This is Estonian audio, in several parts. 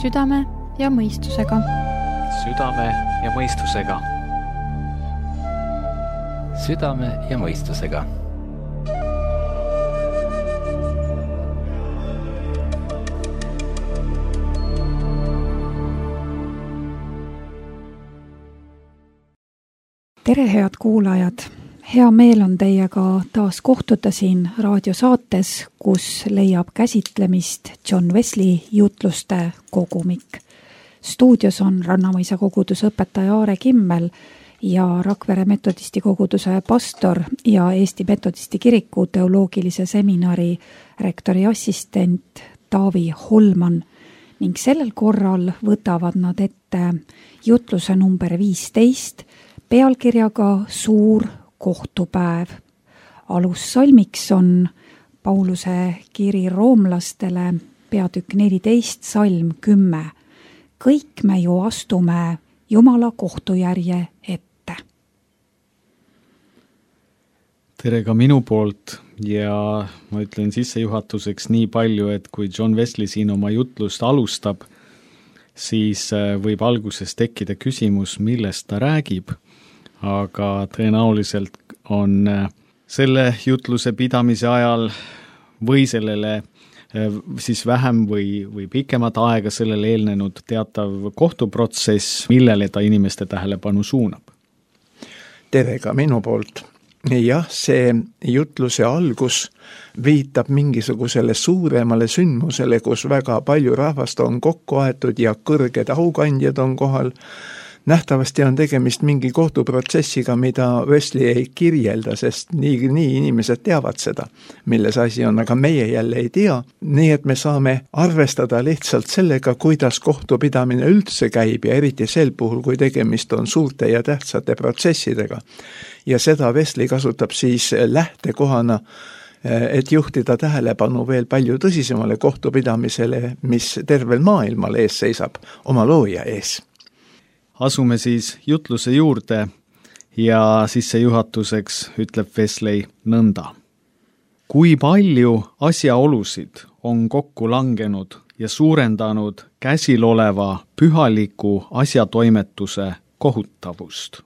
Südame ja mõistusega. Südame ja mõistusega. Südame ja mõistusega. Tere, head kuulajad! Hea meel on teiega taas kohtuda siin raadiosaates, kus leiab käsitlemist John Wesley jutluste kogumik. Stuudios on Rannamõisa koguduse õpetaja Aare Kimmel ja Rakvere metodisti koguduse pastor ja Eesti metodisti kiriku teoloogilise seminari rektori assistent Taavi Holman ning sellel korral võtavad nad ette jutluse number 15 pealkirjaga Suur kohtupäev. Alussalmiks on Pauluse kiri roomlastele peatükk 14, salm 10. Kõik me ju astume Jumala kohtujärje ette. Tere ka minu poolt ja ma ütlen sissejuhatuseks nii palju, et kui John Wesley siin oma jutlust alustab, siis võib alguses tekkida küsimus, millest ta räägib. Aga tõenäoliselt on selle jutluse pidamise ajal või sellele siis vähem või pikemat aega sellele eelnenud teatav kohtuprotsess, millele ta inimeste tähelepanu suunab. Tere ka minu poolt. Jah, see jutluse algus viitab mingisugusele suuremale sündmusele, kus väga palju rahvast on kokku aetud ja kõrged aukandjad on kohal. Nähtavasti on tegemist mingi kohtuprotsessiga, mida Wesley ei kirjelda, sest nii inimesed teavad seda, milles asi on, aga meie jälle ei tea. Nii et me saame arvestada lihtsalt sellega, kuidas kohtupidamine üldse käib ja eriti sel puhul, kui tegemist on suurte ja tähtsate protsessidega. Ja seda Wesley kasutab siis lähtekohana, et juhtida tähelepanu veel palju tõsisemale kohtupidamisele, mis tervel maailmal ees seisab, oma looja ees. Asume siis jutluse juurde ja sissejuhatuseks ütleb Wesley nõnda. Kui palju asjaolusid on kokku langenud ja suurendanud käsil oleva pühaliku asjatoimetuse kohutavust.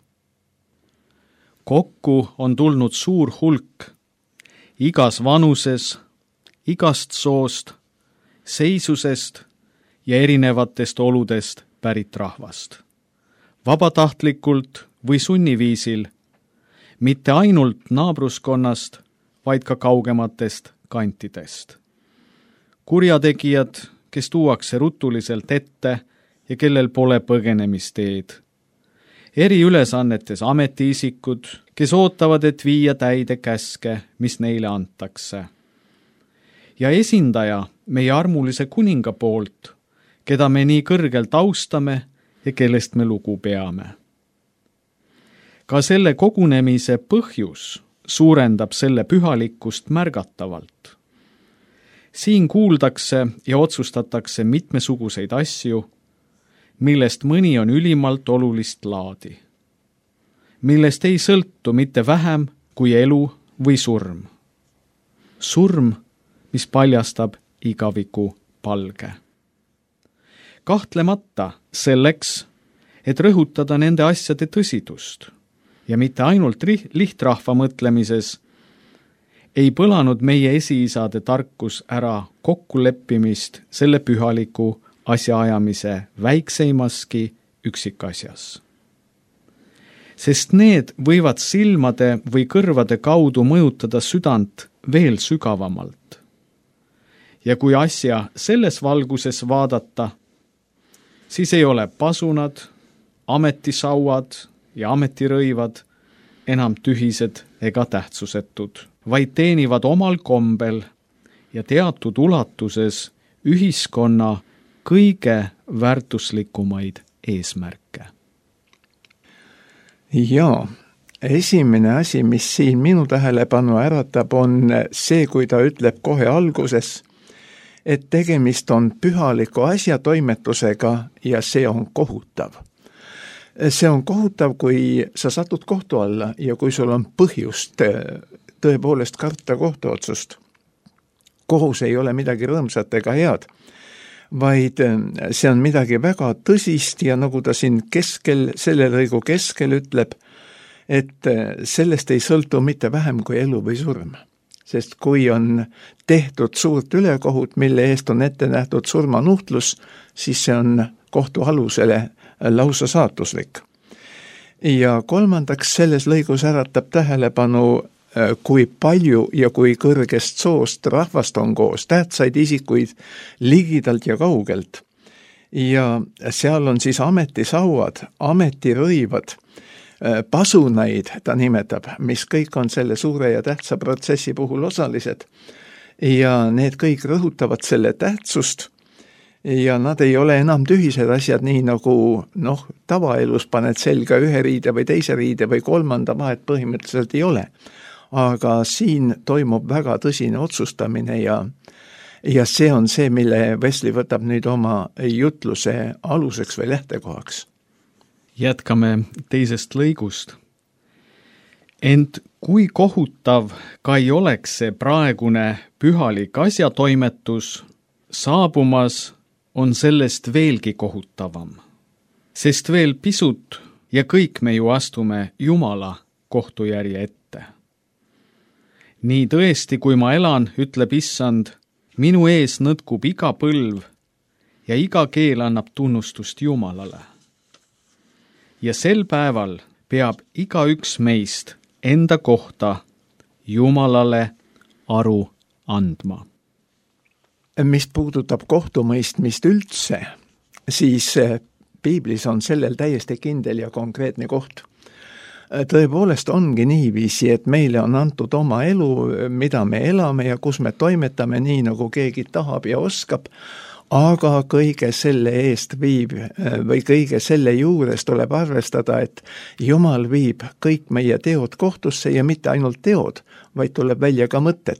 Kokku on tulnud suur hulk igas vanuses, igast soost, seisusest ja erinevatest oludest pärit rahvast. Vabatahtlikult või sunniviisil, mitte ainult naabruskonnast, vaid ka kaugematest kantidest. Kurjategijad, kes tuuakse rutuliselt ette ja kellel pole põgenemisteed. Eri ülesannetes ametiisikud, kes ootavad, et viia täide käske, mis neile antakse. Ja esindaja meie armulise kuninga poolt, keda me nii kõrgelt austame ja kellest me lugu peame. Ka selle kogunemise põhjus suurendab selle pühalikkust märgatavalt. Siin kuuldakse ja otsustatakse mitmesuguseid asju, millest mõni on ülimalt olulist laadi, millest ei sõltu mitte vähem kui elu või surm. Surm, mis paljastab igaviku palge. Kahtlemata selleks, et rõhutada nende asjade tõsidust ja mitte ainult lihtrahva mõtlemises, ei põlanud meie esiisade tarkus ära kokkuleppimist selle pühaliku asjaajamise väikseimaski üksikasjas. Sest need võivad silmade või kõrvade kaudu mõjutada südant veel sügavamalt. Ja kui asja selles valguses vaadata, siis ei ole pasunad, ametisauad ja ametirõivad enam tühised ega tähtsusetud, vaid teenivad omal kombel ja teatud ulatuses ühiskonna kõige väärtuslikumaid eesmärke. Jaa, esimene asi, mis siin minu tähelepanu äratab, on see, kui ta ütleb kohe alguses, et tegemist on pühaliku asjatoimetusega ja see on kohutav. See on kohutav, kui sa satud kohtu alla ja kui sul on põhjust tõepoolest karta kohtuotsust. Kohus ei ole midagi rõõmsat ega head, vaid see on midagi väga tõsist ja nagu ta siin selle lõigu keskel ütleb, et sellest ei sõltu mitte vähem kui elu või surm. Sest kui on tehtud suurt ülekohut, mille eest on ette nähtud surmanuhtlus, siis see on kohtu alusele lausa saatuslik. Ja kolmandaks, selles lõigus äratab tähelepanu, kui palju ja kui kõrgest soost rahvast on koos, tähtsaid isikuid ligidalt ja kaugelt. Ja seal on siis ametisauad, ametirõivad, pasunaid ta nimetab, mis kõik on selle suure ja tähtsa protsessi puhul osalised. Ja need kõik rõhutavad selle tähtsust ja nad ei ole enam tühised asjad, nii nagu tavaelus paned selga ühe riide või teise riide või kolmanda, vahet põhimõtteliselt ei ole. Aga siin toimub väga tõsine otsustamine ja see on see, mille Wesley võtab nüüd oma jutluse aluseks või lähtekohaks. Jätkame teisest lõigust. Ent kui kohutav ka ei oleks see praegune pühalik asjatoimetus, saabumas on sellest veelgi kohutavam. Sest veel pisut ja kõik me ju astume Jumala kohtujärje ette. Nii tõesti, kui ma elan, ütleb Issand, minu ees nõtkub iga põlv ja iga keel annab tunnustust Jumalale. Ja sel päeval peab igaüks meist enda kohta Jumalale aru andma. Mis puudutab kohtumõistmist üldse, siis piiblis on sellel täiesti kindel ja konkreetne koht. Tõepoolest ongi niiviisi, et meile on antud oma elu, mida me elame ja kus me toimetame nii, nagu keegi tahab ja oskab, aga kõige selle eest või kõige selle juures tuleb arvestada, et Jumal viib kõik meie teod kohtusse ja mitte ainult teod, vaid tuleb välja ka mõtted.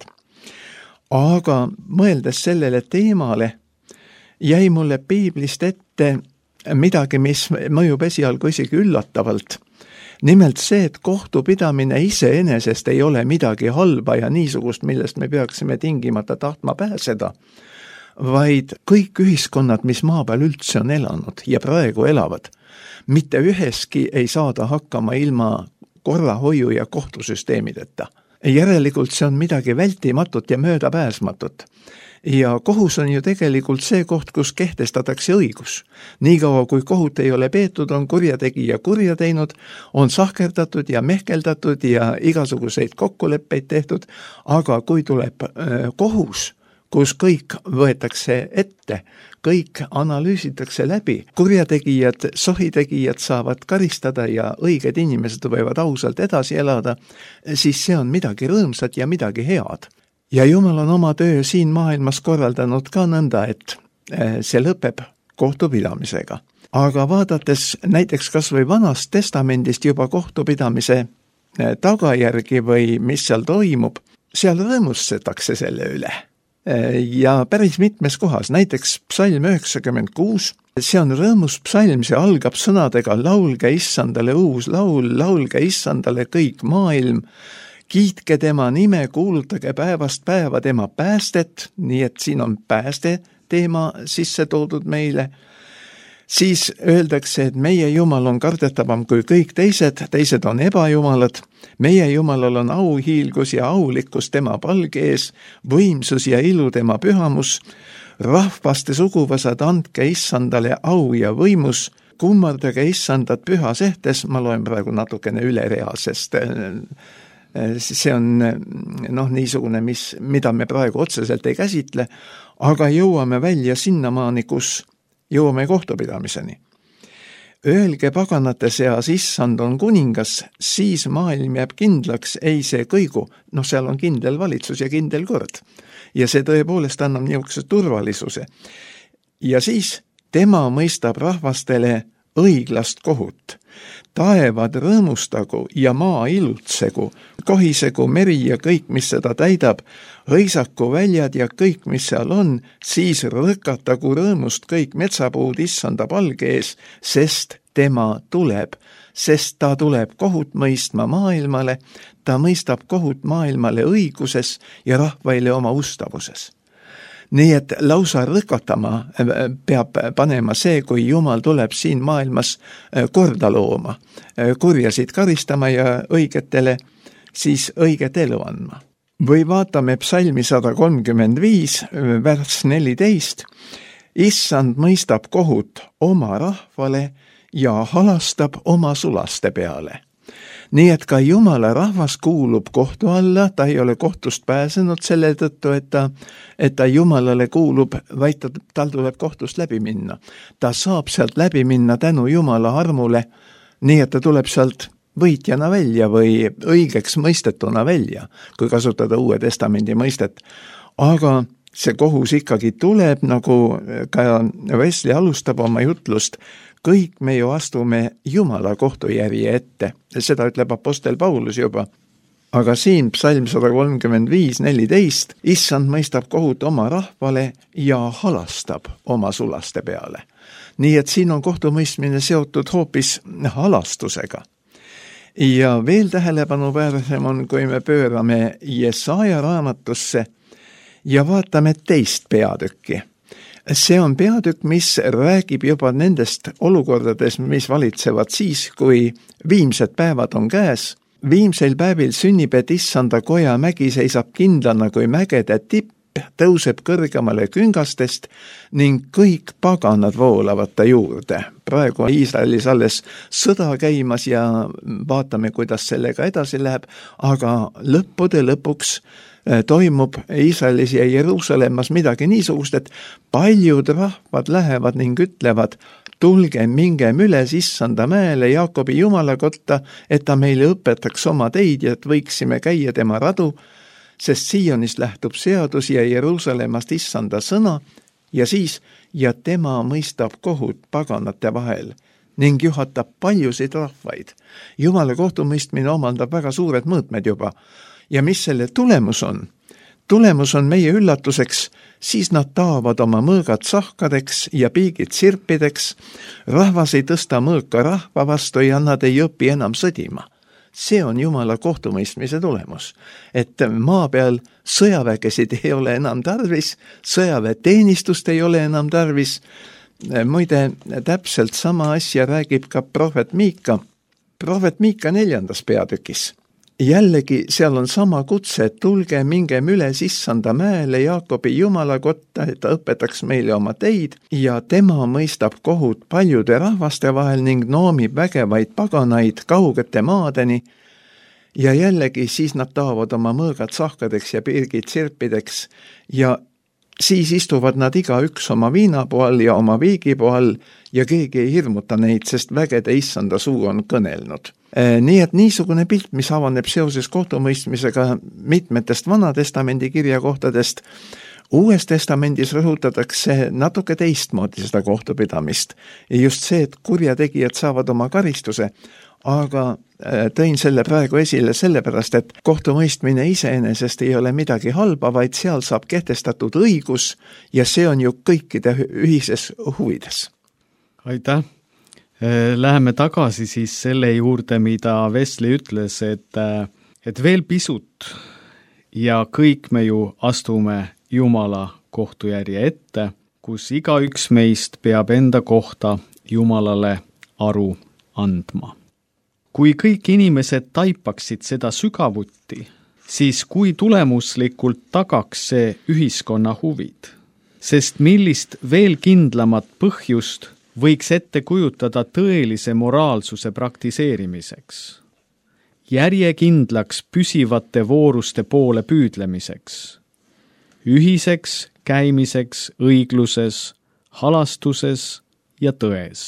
Aga mõeldes sellele teemale, jäi mulle piiblist ette midagi, mis mõjub esialgu isegi üllatavalt. Nimelt see, et kohtupidamine iseenesest ei ole midagi halba ja niisugust, millest me peaksime tingimata tahtma pääseda, vaid kõik ühiskonnad, mis maa peal üldse on elanud ja praegu elavad, mitte üheski ei saada hakkama ilma korrahoiu ja kohtusüsteemideta. Järelikult see on midagi vältimatut ja möödapääsmatut. Ja kohus on ju tegelikult see koht, kus kehtestatakse õigus. Niikaua kui kohut ei ole peetud, on kurjategija kurja teinud, on sahkerdatud ja mehkeldatud ja igasuguseid kokkuleppeid tehtud, aga kui tuleb kohus, kus kõik võetakse ette, kõik analüüsitakse läbi, kurjategijad, sohitegijad saavad karistada ja õiged inimesed võivad ausalt edasi elada, siis see on midagi rõõmsat ja midagi head. Ja Jumal on oma töö siin maailmas korraldanud ka nõnda, et see lõpeb kohtupidamisega. Aga vaadates näiteks kas või Vanast Testamendist juba kohtupidamise tagajärgi või mis seal toimub, seal rõõmustatakse selle üle. Ja päris mitmes kohas, näiteks psalm 96, see on rõõmus psalm, see algab sõnadega laulge Issandale uus laul, laulge Issandale kõik maailm, kiitke tema nime, kuulutage päevast päeva tema päästet, nii et siin on pääste teema sisse toodud meile. Siis öeldakse, et meie Jumal on kardetavam kui kõik teised on ebajumalad, meie Jumalal on auhiilgus ja aulikkus tema palge ees, võimsus ja ilu tema pühamus, rahvaste suguvõsad andke Issandale au ja võimus, kummardage Issandat pühas ehtes, ma loen praegu natukene üle rea, sest see on niisugune, mida me praegu otseselt ei käsitle, aga jõuame välja sinnamaani, kus jõuame kohtupidamiseni. Öelge paganate seas, Issand on kuningas, siis maailm jääb kindlaks, ei see kõigu. Seal on kindel valitsus ja kindel kord. Ja see tõepoolest annab niisuguse turvalisuse. Ja siis tema mõistab rahvastele õiglast kohut. Taevad rõõmustagu ja maa ilutsegu, kohisegu meri ja kõik, mis seda täidab, hõisaku väljad ja kõik, mis seal on, siis rõkatagu rõõmust kõik metsapuud Issanda palge ees, sest tema tuleb, sest ta tuleb kohut mõistma maailmale, ta mõistab kohut maailmale õiguses ja rahvaile oma ustavuses. nii et lausa rõkatama peab panema see, kui Jumal tuleb siin maailmas korda looma, kurjasid karistama ja õigetele siis õiget elu andma. Või vaatame psalmi 135, värss 14. Issand mõistab kohut oma rahvale ja halastab oma sulaste peale. Nii et ka Jumala rahvas kuulub kohtu alla, ta ei ole kohtust pääsenud selle tõttu, et ta Jumalale kuulub, vaid tal tuleb kohtust läbi minna. Ta saab sealt läbi minna tänu Jumala armule, nii et ta tuleb sealt võitjana välja või õigeks mõistetuna välja, kui kasutada Uue Testamendi mõistet. Aga see kohus ikkagi tuleb, nagu ka Wesley alustab oma jutlust, kõik me ju astume Jumala kohtujärje ette. Seda ütleb apostel Paulus juba. Aga siin psalm 135, 14, Issand mõistab kohut oma rahvale ja halastab oma sulaste peale. Nii et siin on kohtumõistmine seotud hoopis halastusega. Ja veel tähelepanuväärsem on, kui me pöörame Jesaja raamatusse ja vaatame teist peatükki. See on peatükk, mis räägib juba nendest olukordades, mis valitsevad siis, kui viimsed päevad on käes. Viimseil päevil sünnib, et Issanda koja mägi seisab kindlana kui mägede tipp, tõuseb kõrgemale küngastest ning kõik paganad voolavad ta juurde. Praegu on Iisraelis alles sõda käimas ja vaatame, kuidas sellega edasi läheb, aga lõppude lõpuks toimub Iisraelis ja Jeruusalemmas midagi niisugust, et paljud rahvad lähevad ning ütlevad, tulge mingem üles Issanda mäele Jaakobi Jumala kotta, et ta meile õpetaks oma teid ja et võiksime käia tema radu, sest Sionist lähtub seadus ja Jeruusalemmast Issanda sõna ja siis, ja tema mõistab kohut paganate vahel ning juhatab paljusid rahvaid. Jumala kohtumõistmine omandab väga suured mõõtmed juba. Ja mis selle tulemus on? Tulemus on meie üllatuseks, siis nad taavad oma mõõgad sahkadeks ja piigid sirpideks, rahvas ei tõsta mõõka rahva vastu ja nad ei õpi enam sõdima. See on Jumala kohtumõistmise tulemus, et maa peal sõjavägesid ei ole enam tarvis, sõjaväeteenistust ei ole enam tarvis. Muide, täpselt sama asja räägib ka prohvet Miika 4. peatükis. Jällegi seal on sama kutse, et tulge mingem üles Issanda mäele Jaakobi Jumala kotta, et ta õpetaks meile oma teid ja tema mõistab kohut paljude rahvaste vahel ning noomib vägevaid paganaid kaugete maadeni ja jällegi siis nad taavad oma mõõgad sahkadeks ja pirgid sirpideks ja siis istuvad nad igaüks oma viinapuu all ja oma viigipuu all ja keegi ei hirmuta neid, sest vägede Issanda suu on kõnelnud. Nii et niisugune pilt, mis avaneb seoses kohtumõistmisega mitmetest Vana-testamendi kirjakohtadest, Uues testamendis rõhutatakse natuke teistmoodi seda kohtupidamist. Just see, et kurjategijad saavad oma karistuse, aga tõin selle praegu esile sellepärast, et kohtumõistmine iseenesest ei ole midagi halba, vaid seal saab kehtestatud õigus ja see on ju kõikide ühises huvides. Aitäh! Läheme tagasi siis selle juurde, mida Wesley ütles, et veel pisut ja kõik me ju astume Jumala kohtujärje ette, kus igaüks meist peab enda kohta Jumalale aru andma. Kui kõik inimesed taipaksid seda sügavuti, siis kui tulemuslikult tagaks see ühiskonna huvid, sest millist veel kindlamat põhjust võiks ette kujutada tõelise moraalsuse praktiseerimiseks, järjekindlaks püsivate vooruste poole püüdlemiseks, ühiseks käimiseks õigluses, halastuses ja tões.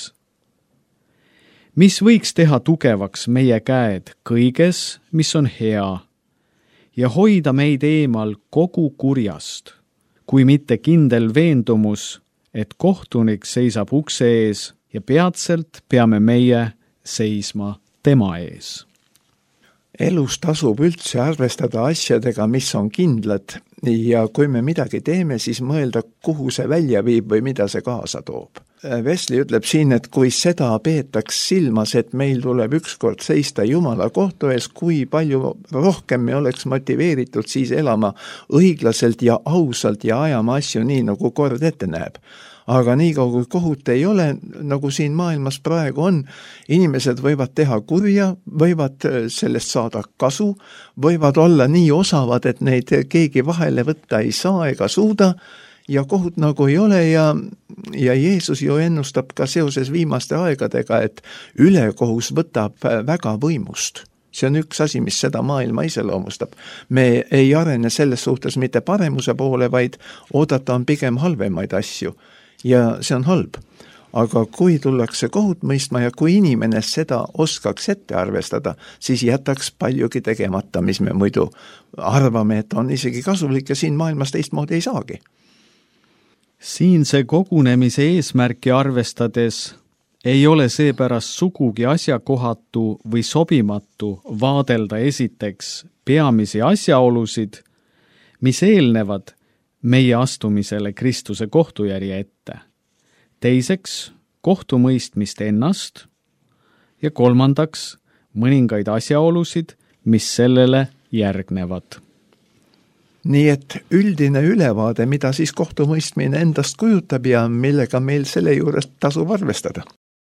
Mis võiks teha tugevaks meie käed kõiges, mis on hea, ja hoida meid eemal kogu kurjast, kui mitte kindel veendumus, et kohtunik seisab ukse ees ja peatselt peame meie seisma tema ees. Elus tasub üldse arvestada asjadega, mis on kindlad ja kui me midagi teeme, siis mõelda, kuhu see välja viib või mida see kaasa toob. Wesley ütleb siin, et kui seda peetaks silmas, et meil tuleb ükskord seista Jumala kohtu ees, kui palju rohkem me oleks motiveeritud siis elama õiglaselt ja ausalt ja ajama asju nii, nagu kord ette näeb. Aga nii kaugu kohut ei ole, nagu siin maailmas praegu on, inimesed võivad teha kurja, võivad sellest saada kasu, võivad olla nii osavad, et neid keegi vahele võtta ei saa ega suuda, ja kohut nagu ei ole ja Jeesus ju ennustab ka seoses viimaste aegadega, et ülekohus võtab väga võimust. See on üks asi, mis seda maailma iseloomustab. Me ei arene selles suhtes mitte paremuse poole, vaid oodata on pigem halvemaid asju. Ja see on halb. Aga kui tullakse kohut mõistma ja kui inimene seda oskaks ette arvestada, siis jätaks paljugi tegemata, mis me muidu arvame, et on isegi kasulik ja siin maailmas teistmoodi ei saagi. Siinse kogunemise eesmärki arvestades ei ole seepärast sugugi asjakohatu või sobimatu vaadelda esiteks peamisi asjaolusid, mis eelnevad meie astumisele Kristuse kohtujärje ette. Teiseks, kohtumõistmist ennast ja kolmandaks, mõningaid asjaolusid, mis sellele järgnevad. Nii et üldine ülevaade, mida siis kohtumõistmine endast kujutab ja millega meil selle juures tasub arvestada.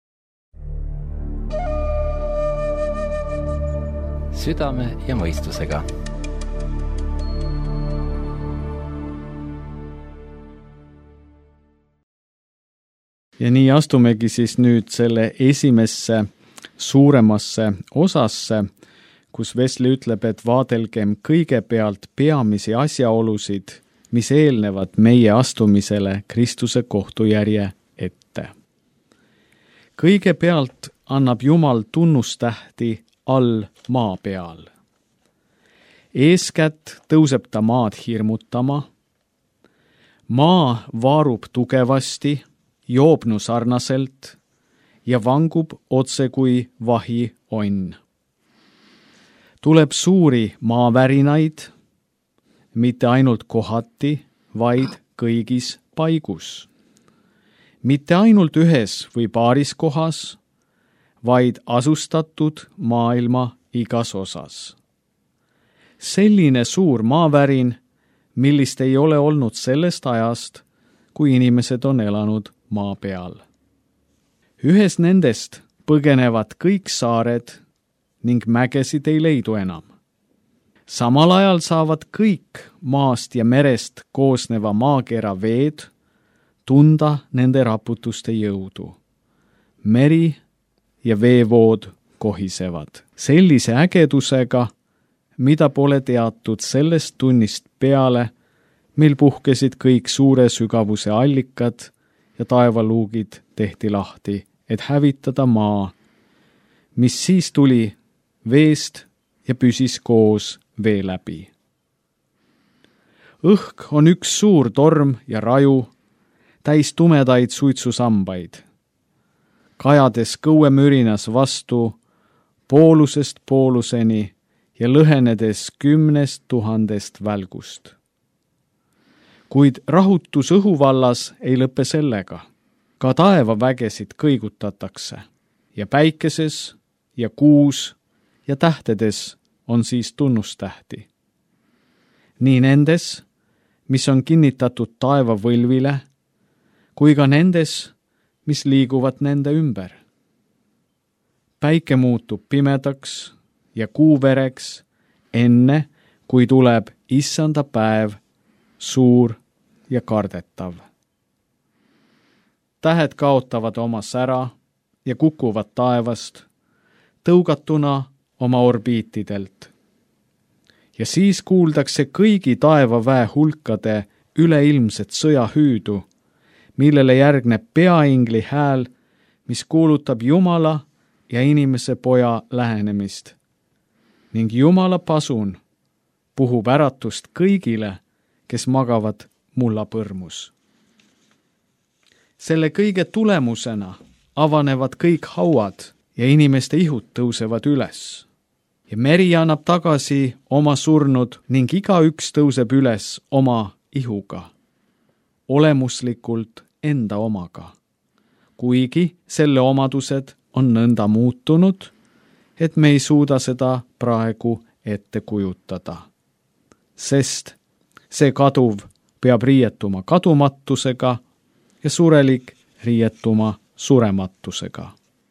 Südame ja mõistusega. Ja nii astumegi siis nüüd selle esimesse suuremasse osasse, kus Wesley ütleb, et vaadelgem kõigepealt peamisi asjaolusid, mis eelnevad meie astumisele Kristuse kohtujärje ette. Kõigepealt annab Jumal tunnustähti all maa peal. Eeskätt tõuseb ta maad hirmutama. Maa vaarub tugevasti, joobnu sarnaselt ja vangub otse kui vahi onn. Tuleb suuri maavärinaid, mitte ainult kohati, vaid kõigis paigus. Mitte ainult ühes või paaris kohas, vaid asustatud maailma igas osas. Selline suur maavärin, millist ei ole olnud sellest ajast, kui inimesed on elanud maa peal. Ühes nendest põgenevad kõik saared ning mägesid ei leidu enam. Samal ajal saavad kõik maast ja merest koosneva maakera veed tunda nende raputuste jõudu. Meri ja veevood kohisevad sellise ägedusega, mida pole teatud sellest tunnist peale, mil puhkesid kõik suure sügavuse allikad ja taevaluugid tehti lahti, et hävitada maa, mis siis tuli veest ja püsis koos vee läbi. Õhk on üks suur torm ja raju, täis tumedaid suitsusambaid. Kajades kõuemürinas vastu poolusest pooluseni ja lõhenedes 10 000 välgust. Kuid rahutus õhuvallas ei lõpe sellega. Ka taevavägesid kõigutatakse ja päikeses ja kuus ja tähtedes on siis tunnustähti. Nii nendes, mis on kinnitatud taevavõlvile, kui ka nendes, mis liiguvad nende ümber. Päike muutub pimedaks ja kuu vereks enne, kui tuleb issanda päev, suur ja kardetav. Tähed kaotavad oma sära ja kukuvad taevast, tõugatuna oma orbiitidelt. Ja siis kuuldakse kõigi taevaväe hulkade üleilmset sõjahüüdu, millele järgneb peaingli hääl, mis kuulutab Jumala ja inimese poja lähenemist. Ning Jumala pasun puhub äratust kõigile, kes magavad mullapõrmus. Selle kõige tulemusena avanevad kõik hauad ja inimeste ihud tõusevad üles. Ja meri annab tagasi oma surnud ning igaüks tõuseb üles oma ihuga, olemuslikult enda omaga. kuigi selle omadused on nõnda muutunud, et me ei suuda seda praegu ette kujutada. Sest see kaduv peab riietuma kadumatusega ja surelik riietuma surematusega.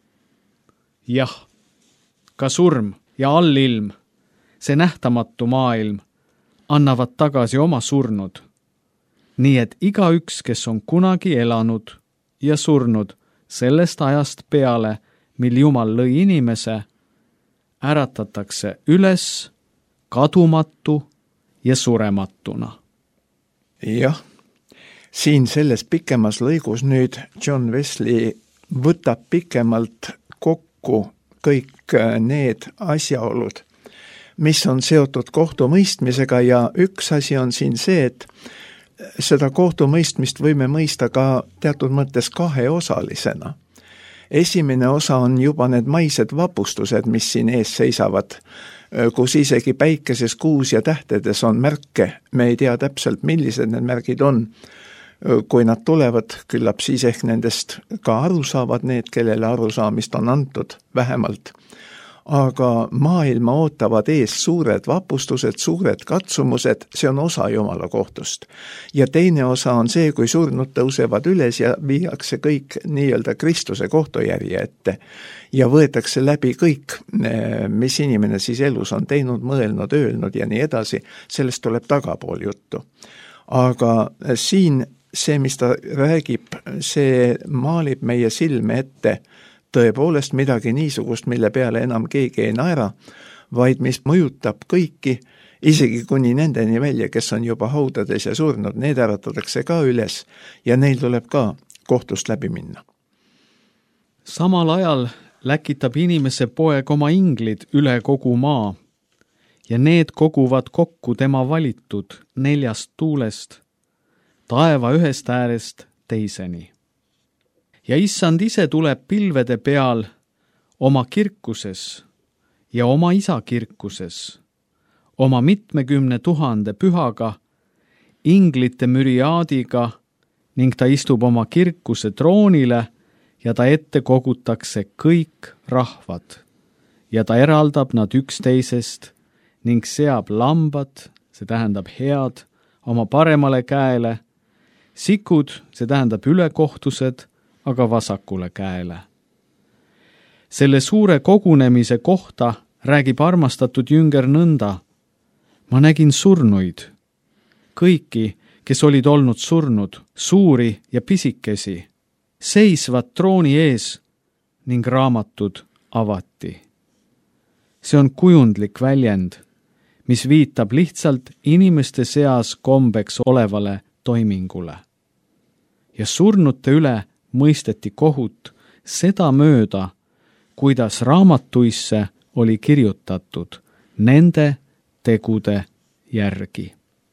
Jah, ka surm ja allilm, see nähtamatu maailm, annavad tagasi oma surnud. Nii et igaüks, kes on kunagi elanud ja surnud sellest ajast peale, mil Jumal lõi inimese, äratatakse üles kadumatu ja surematuna. Jah, siin selles pikemas lõigus nüüd John Wesley võtab pikemalt kokku kõik need asjaolud, mis on seotud kohtumõistmisega ja üks asi on siin see, et seda kohtumõistmist võime mõista ka teatud mõttes kaheosalisena. Esimene osa on juba need maised vapustused, mis siin ees seisavad, kus isegi päikeses, kuus ja tähtedes on märke. Me ei tea täpselt, millised need märgid on. Kui nad tulevad, küllap siis ehk nendest ka aru saavad need, kellele arusaamist on antud vähemalt. Aga maailma ootavad ees suured vapustused, suured katsumused, see on osa Jumala kohtust. Ja teine osa on see, kui surnud tõusevad üles ja viiakse kõik nii-öelda Kristuse kohtujärje ette ja võetakse läbi kõik, mis inimene siis elus on teinud, mõelnud, öelnud ja nii edasi, sellest tuleb tagapool juttu. Aga siin see, mis ta räägib, see maalib meie silme ette tõepoolest midagi niisugust, mille peale enam keegi ei naera, vaid mis mõjutab kõiki, isegi kuni nendeni välja, kes on juba haudades ja surnud, need äratatakse ka üles ja neil tuleb ka kohtust läbi minna. Samal ajal läkitab inimese poeg oma inglid üle kogu maa ja need koguvad kokku tema valitud 4 tuulest, taeva ühest äärest teiseni. Ja issand ise tuleb pilvede peal oma kirkuses ja oma isa kirkuses, oma 70 000 pühaga, inglite müriaadiga ning ta istub oma kirkuse troonile ja ta ette kogutakse kõik rahvad ja ta eraldab nad üksteisest ning seab lambad, see tähendab head, oma paremale käele, sikud, see tähendab ülekohtused, aga vasakule käele. Selle suure kogunemise kohta räägib armastatud jünger nõnda. Ma nägin surnuid, kõiki, kes olid olnud surnud, suuri ja pisikesi, seisvad trooni ees ning raamatud avati. See on kujundlik väljend, mis viitab lihtsalt inimeste seas kombeks olevale toimingule. Ja surnute üle mõisteti kohut seda mööda, kuidas raamatuisse oli kirjutatud nende tegude järgi.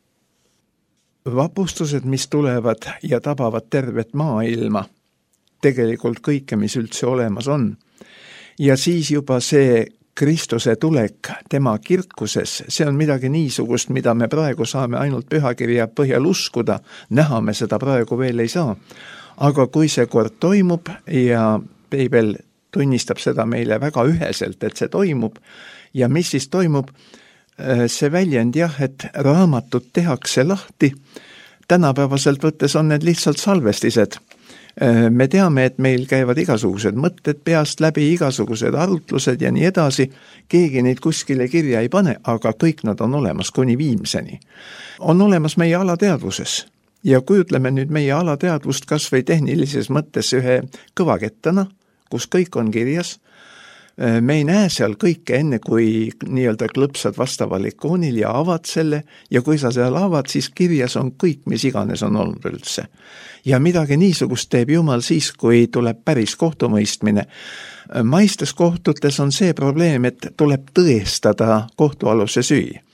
Vapustused, mis tulevad ja tabavad tervet maailma, tegelikult kõike, mis üldse olemas on. Ja siis juba see Kristuse tulek tema kirkuses, see on midagi niisugust, mida me praegu saame ainult pühakirja põhjal uskuda, näha me seda praegu veel ei saa. Aga kui see kord toimub ja Piibel tunnistab seda meile väga üheselt, et see toimub ja mis siis toimub, see väljend jah, et raamatud tehakse lahti, tänapäevaselt võttes on need lihtsalt salvestised. Me teame, et meil käivad igasugused mõtted peast läbi, igasugused arutlused ja nii edasi, keegi neid kuskile kirja ei pane, aga kõik nad on olemas kuni viimseni. On olemas meie alateadvuses. Ja kujutleme nüüd meie alateadvust kas või tehnilises mõttes ühe kõvakettana, kus kõik on kirjas. Me ei näe seal kõike enne, kui nii-öelda klõpsad vastaval ikoonil ja avad selle ja kui sa seal avad, siis kirjas on kõik, mis iganes on olnud üldse. Ja midagi niisugust teeb Jumal siis, kui tuleb päris kohtumõistmine. Maistes kohtutes on see probleem, et tuleb tõestada kohtualuse süü.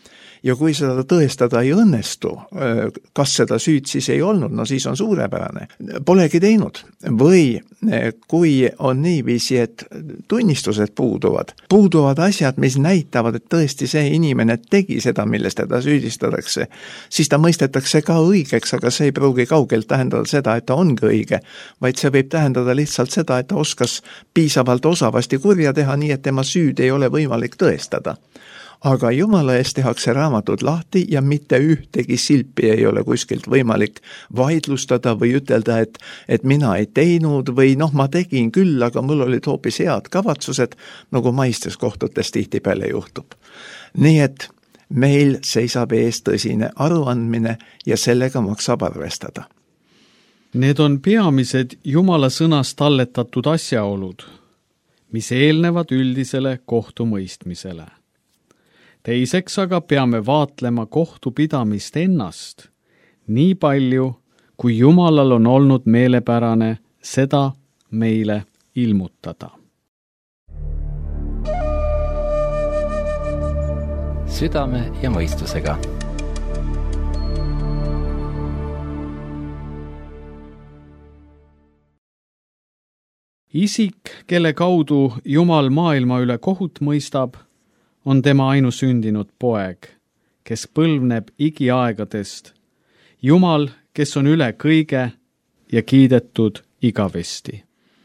ja kui seda tõestada ei õnnestu, kas seda süüd siis ei olnud, no siis on suurepärane. Polegi teinud. Või kui on niiviisi, et tunnistused puuduvad asjad, mis näitavad, et tõesti see inimene tegi seda, millest teda süüdistatakse, siis ta mõistetakse ka õigeks, aga see ei pruugi kaugelt tähendada seda, et ta ongi õige, vaid see võib tähendada lihtsalt seda, et ta oskas piisavalt osavasti kurja teha, nii et tema süüd ei ole võimalik tõestada. Aga Jumala eest tehakse raamatud lahti ja mitte ühtegi silpi ei ole kuskilt võimalik vaidlustada või ütelda, et mina ei teinud või ma tegin küll, aga mul olid hoopis head kavatsused, nagu maistes kohtutes tihtipeale juhtub. Nii et meil seisab ees tõsine aruandmine ja sellega maksab arvestada. Need on peamised Jumala sõnas talletatud asjaolud, mis eelnevad üldisele kohtumõistmisele. Teiseks aga peame vaatlema kohtupidamist ennast, nii palju, kui Jumalal on olnud meelepärane seda meile ilmutada. Südame ja mõistusega. Isik, kelle kaudu Jumal maailma üle kohut mõistab, on tema ainusündinud poeg, kes põlvneb igiaegadest, Jumal, kes on üle kõige ja kiidetud igavesti.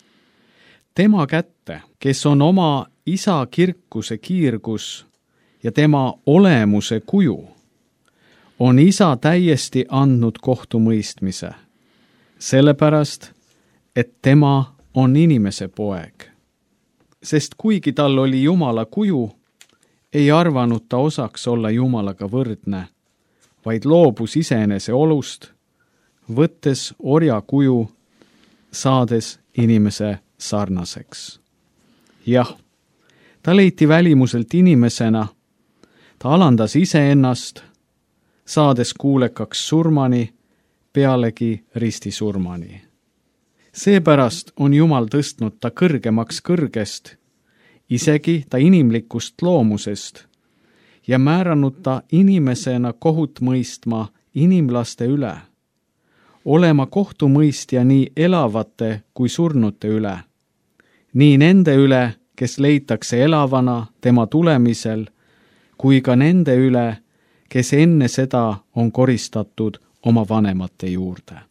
Tema kätte, kes on oma isa kirkuse kiirgus ja tema olemuse kuju, on isa täiesti andnud kohtumõistmise, sellepärast, et tema on inimese poeg. Sest kuigi tal oli Jumala kuju, ei arvanud ta osaks olla Jumalaga võrdne, vaid loobus iseenese olust, võttes orja kuju, saades inimese sarnaseks. Jah, ta leiti välimuselt inimesena, ta alandas iseennast, saades kuulekaks surmani, pealegi ristisurmani. Seepärast on Jumal tõstnud ta kõrgemaks kõrgest, isegi ta inimlikust loomusest, ja määranud ta inimesena kohut mõistma inimlaste üle, olema kohtumõistja nii elavate kui surnute üle, nii nende üle, kes leitakse elavana tema tulemisel, kui ka nende üle, kes enne seda on koristatud oma vanemate juurde.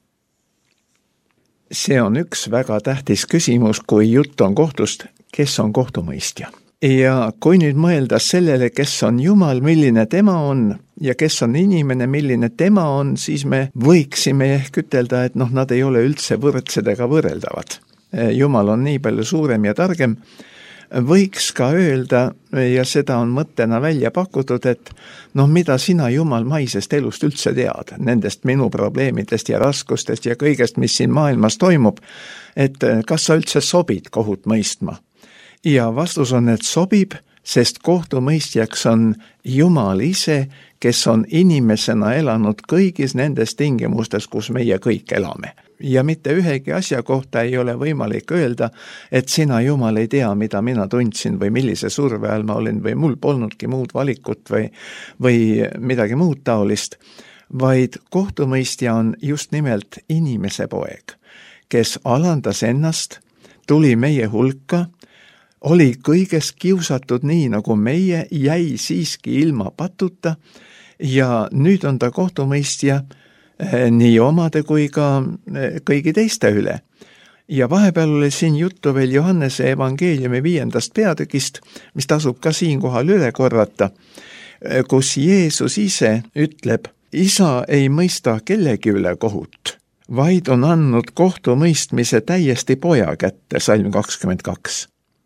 See on üks väga tähtis küsimus, kui jutt on kohtust, kes on kohtumõistja. Ja kui nüüd mõelda sellele, kes on Jumal, milline tema on ja kes on inimene, milline tema on, siis me võiksime ehk ütelda, et nad ei ole üldse võrdsed ega võrreldavad. Jumal on nii palju suurem ja targem. Võiks ka öelda, ja seda on mõttena välja pakutud, et mida sina Jumal maisest elust üldse tead, nendest minu probleemidest ja raskustest ja kõigest, mis siin maailmas toimub, et kas sa üldse sobid kohut mõistma? Ja vastus on, et sobib, sest kohtumõistjaks on Jumal ise, kes on inimesena elanud kõigis nendes tingimustes, kus meie kõik elame. Ja mitte ühegi asja kohta ei ole võimalik öelda, et sina Jumal ei tea, mida mina tundsin või millise surve all ma olin või mul polnudki muud valikut või midagi muud taolist, vaid kohtumõistja on just nimelt inimese poeg, kes alandas ennast, tuli meie hulka, oli kõiges kiusatud nii, nagu meie, jäi siiski ilma patuta ja nüüd on ta kohtumõistja nii omade kui ka kõigi teiste üle. Ja vahepeal oli siin juttu veel Johannese evangeeliumi 5. peatükist, mis tasub ka siinkohal üle korrata, kus Jeesus ise ütleb, isa ei mõista kellegi üle kohut, vaid on andnud kohtumõistmise täiesti poja kätte, salm 22.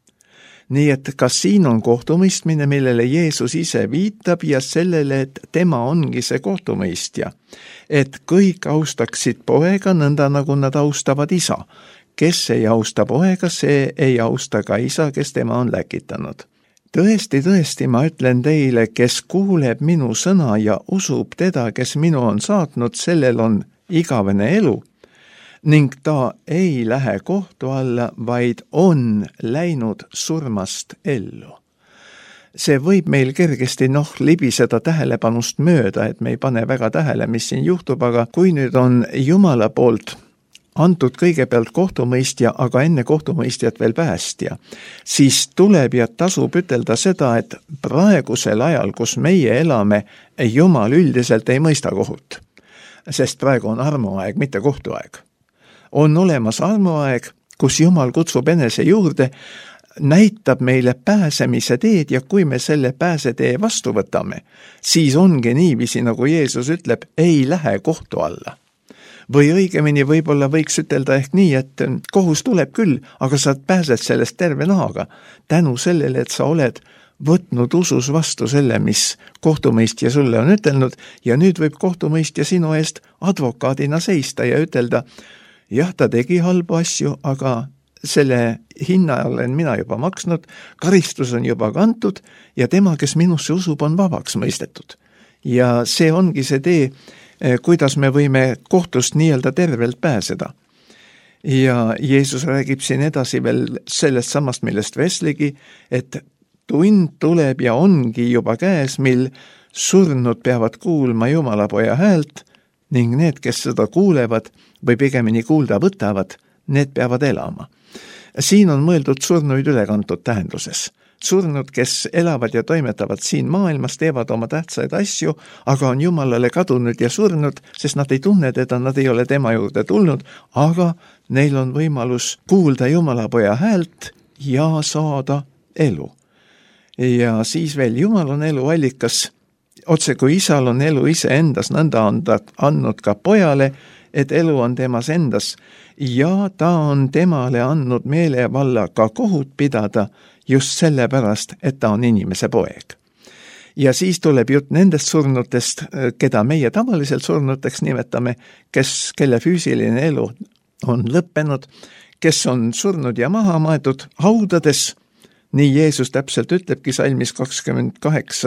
Nii et kas siin on kohtumõistmine, millele Jeesus ise viitab ja sellele, et tema ongi see kohtumõistja, et kõik austaksid poega nõnda, nagu nad austavad isa. Kes ei austa poega, see ei austa ka isa, kes tema on läkitanud. Tõesti, ma ütlen teile, kes kuuleb minu sõna ja usub teda, kes minu on saatnud, sellel on igavene elu, ning ta ei lähe kohtu alla, vaid on läinud surmast ellu. see võib meil kergesti libiseda tähelepanust mööda, et me ei pane väga tähele, mis siin juhtub, aga kui nüüd on Jumala poolt antud kõigepealt kohtumõistja, aga enne kohtumõistjat veel päästja, siis tuleb ja tasub ütelda seda, et praegusel ajal, kus meie elame, Jumal üldiselt ei mõista kohut. Sest praegu on armuaeg, mitte kohtuaeg. On olemas armuaeg, kus Jumal kutsub enese juurde, näitab meile pääsemise teed ja kui me selle pääsetee vastu võtame, siis ongi niiviisi, nagu Jeesus ütleb, ei lähe kohtu alla. Või õigemini võib-olla võiks ütelda ehk nii, et kohus tuleb küll, aga sa pääsed sellest terve nahaga, tänu sellele, et sa oled võtnud usus vastu selle, mis kohtumõistja sulle on ütelnud ja nüüd võib kohtumõistja sinu eest advokaadina seista ja ütelda, jah, ta tegi halbu asju, aga selle hinna olen mina juba maksnud, karistus on juba kantud ja tema, kes minusse usub, on vabaks mõistetud. Ja see ongi see tee, kuidas me võime kohtust nii-öelda tervelt pääseda. Ja Jeesus räägib siin edasi veel sellest samast, millest Wesleygi, et tund tuleb ja ongi juba käes, mil surnud peavad kuulma Jumala poja häält ning need, kes seda kuulevad või pigemini kuulda võtavad, need peavad elama. Siin on mõeldud surnuid ülekantud tähenduses. Surnud, kes elavad ja toimetavad siin maailmas, teevad oma tähtsaid asju, aga on Jumalale kadunud ja surnud, sest nad ei tunne teda, nad ei ole tema juurde tulnud, aga neil on võimalus kuulda Jumala poja häält ja saada elu. Ja siis veel Jumal on elu allikas, otse kui isal on elu ise endas, nõnda on ta andnud ka pojale, et elu on temas endas ja ta on temale andnud meelevalla ka kohut pidada just sellepärast, et ta on inimese poeg. Ja siis tuleb jutt nendest surnutest, keda meie tavaliselt surnuteks nimetame, kelle füüsiline elu on lõppenud, kes on surnud ja maha maetud haudades, nii Jeesus täpselt ütlebki salmis 28.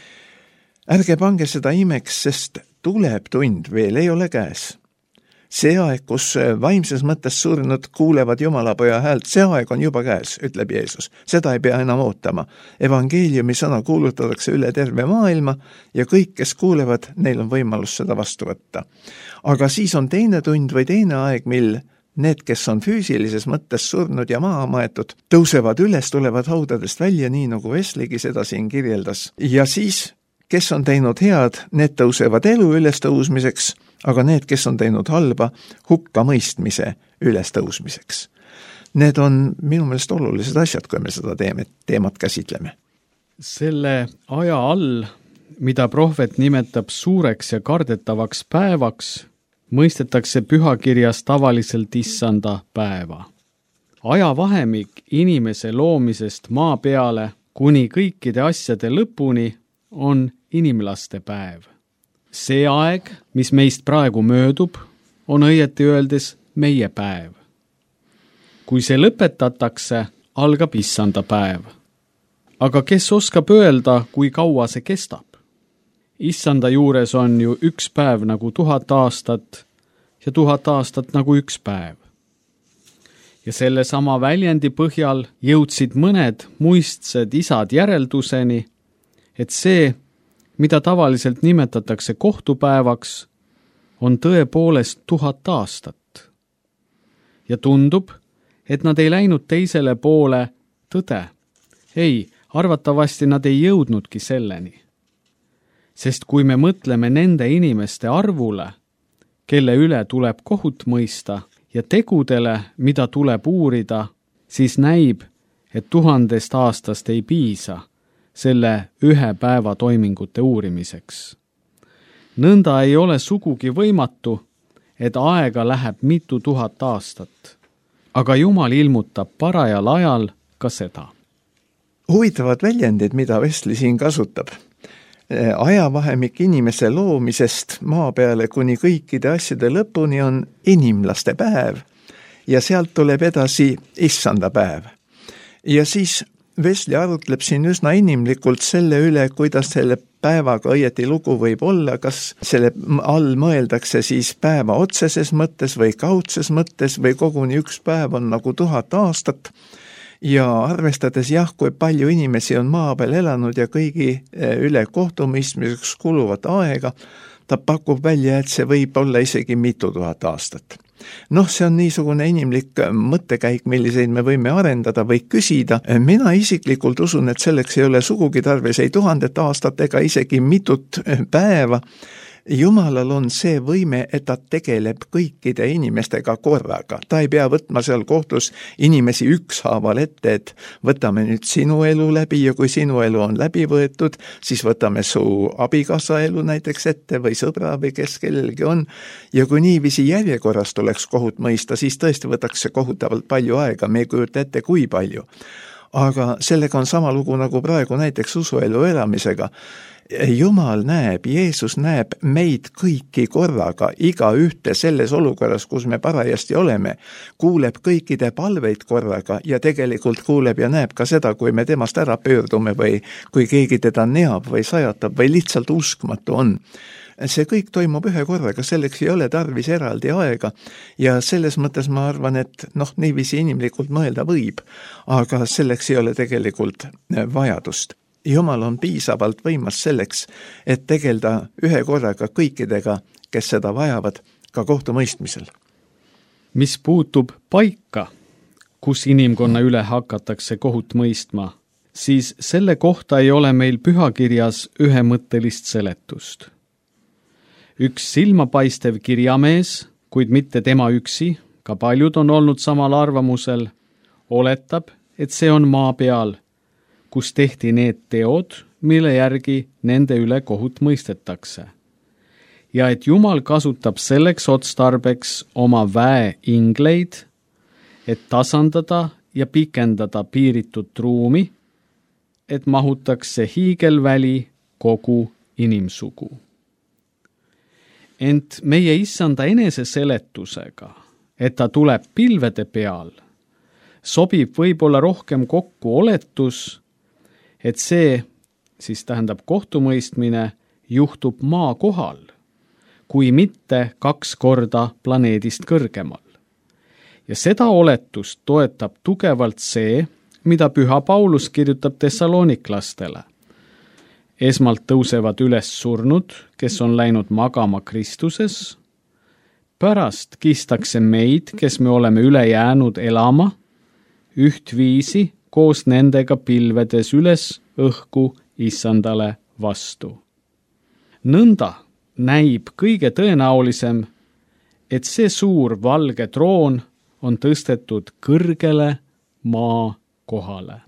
Ärge pange seda imeks, sest tuleb tund, veel ei ole käes. See aeg, kus vaimses mõttes surnud kuulevad Jumala poja häält, see aeg on juba käes, ütleb Jeesus. Seda ei pea enam ootama. Evangeeliumi sõna kuulutatakse üle terve maailma ja kõik, kes kuulevad, neil on võimalus seda vastu võtta. Aga siis on teine tund või teine aeg, mil need, kes on füüsilises mõttes surnud ja maha maetud, tõusevad üles, tulevad haudadest välja, nii nagu Wesleygi seda siin kirjeldas. Ja siis, kes on teinud head, need tõusevad elu üles tõusmiseks, aga need, kes on teinud halba, hukka mõistmise üles tõusmiseks. Need on minu meelest olulised asjad, kui me seda teemat käsitleme. Selle aja all, mida prohvet nimetab suureks ja kardetavaks päevaks, mõistetakse pühakirjas tavaliselt issanda päeva. Ajavahemik inimese loomisest maa peale kuni kõikide asjade lõpuni on inimlaste päev. See aeg, mis meist praegu möödub, on õieti öeldes meie päev. Kui see lõpetatakse, algab issanda päev. Aga kes oskab öelda, kui kaua see kestab? Issanda juures on ju üks päev nagu 1000 aastat ja 1000 aastat nagu üks päev. Ja selle sama väljendi põhjal jõudsid mõned muistsed isad järelduseni, et see, mida tavaliselt nimetatakse kohtupäevaks, on tõepoolest 1000 aastat. Ja tundub, et nad ei läinud teisele poole tõde. Ei, arvatavasti nad ei jõudnudki selleni. Sest kui me mõtleme nende inimeste arvule, kelle üle tuleb kohut mõista ja tegudele, mida tuleb uurida, siis näib, et 1000 aastast ei piisa selle ühe päeva toimingute uurimiseks. Nõnda ei ole sugugi võimatu, et aega läheb mitu 1000 aastat, aga Jumal ilmutab parajal ajal ka seda. Huvitavad väljendid, mida Wesley siin kasutab. Ajavahemik inimese loomisest maa peale kuni kõikide asjade lõpuni on inimlaste päev ja sealt tuleb edasi issanda päev. Ja siis Wesley arutleb siin üsna inimlikult selle üle, kuidas selle päevaga õieti lugu võib olla, kas selle all mõeldakse siis päeva otseses mõttes või kaudses mõttes või koguni üks päev on nagu 1000 aastat. ja arvestades kui palju inimesi on maa peal elanud ja kõigi üle kohtumõistmiseks kuluvat aega, ta pakub välja, et see võib olla isegi mitu tuhat aastat. See on niisugune inimlik mõttekäik, milliseid me võime arendada või küsida. Mina isiklikult usun, et selleks ei ole sugugi tarvis ei 1000 aastat ega isegi mitut päeva. Jumalal on see võime, et ta tegeleb kõikide inimestega korraga. Ta ei pea võtma seal kohtus inimesi ükshaaval ette, et võtame nüüd sinu elu läbi ja kui sinu elu on läbi võetud, siis võtame su abikaasa elu näiteks ette või sõbra või kes kellelgi on. Ja kui niiviisi järjekorras tuleks kohut mõista, siis tõesti võtaks see kohutavalt palju aega, me ei kujuta ette, kui palju. Aga sellega on sama lugu nagu praegu näiteks usuelu elamisega. Jumal näeb, Jeesus näeb meid kõiki korraga, iga ühte selles olukorras, kus me parajasti oleme, kuuleb kõikide palveid korraga ja tegelikult kuuleb ja näeb ka seda, kui me temast ära pöördume või kui keegi teda neab või sajatab või lihtsalt uskmatu on. See kõik toimub ühe korraga, selleks ei ole tarvis eraldi aega ja selles mõttes ma arvan, et niiviisi inimlikult mõelda võib, aga selleks ei ole tegelikult vajadust. Jumal on piisavalt võimas selleks, et tegelda ühe korraga kõikidega, kes seda vajavad, ka kohtumõistmisel. Mis puutub paika, kus inimkonna üle hakatakse kohut mõistma, siis selle kohta ei ole meil pühakirjas ühemõttelist seletust. Üks silmapaistev kirjamees, kuid mitte tema üksi, ka paljud on olnud samal arvamusel, oletab, et see on maa peal, kus tehti need teod, mille järgi nende üle kohut mõistetakse. Ja et Jumal kasutab selleks otstarbeks oma väe ingleid, et tasandada ja pikendada piiritut ruumi, et mahutaks see hiigelväli kogu inimsugu. Ent meie issanda enese seletusega, et ta tuleb pilvede peal, sobib võib-olla rohkem kokku oletus, et see, siis tähendab kohtumõistmine, juhtub maa kohal, kui mitte 2 korda planeedist kõrgemal. Ja seda oletust toetab tugevalt see, mida püha Paulus kirjutab tessaloniklastele. Esmalt tõusevad üles surnud, kes on läinud magama Kristuses, pärast kistakse meid, kes me oleme üle jäänud elama, ühtviisi koos nendega pilvedes üles õhku issandale vastu. Nõnda näib kõige tõenäolisem, et see suur valge troon on tõstetud kõrgele maa kohale.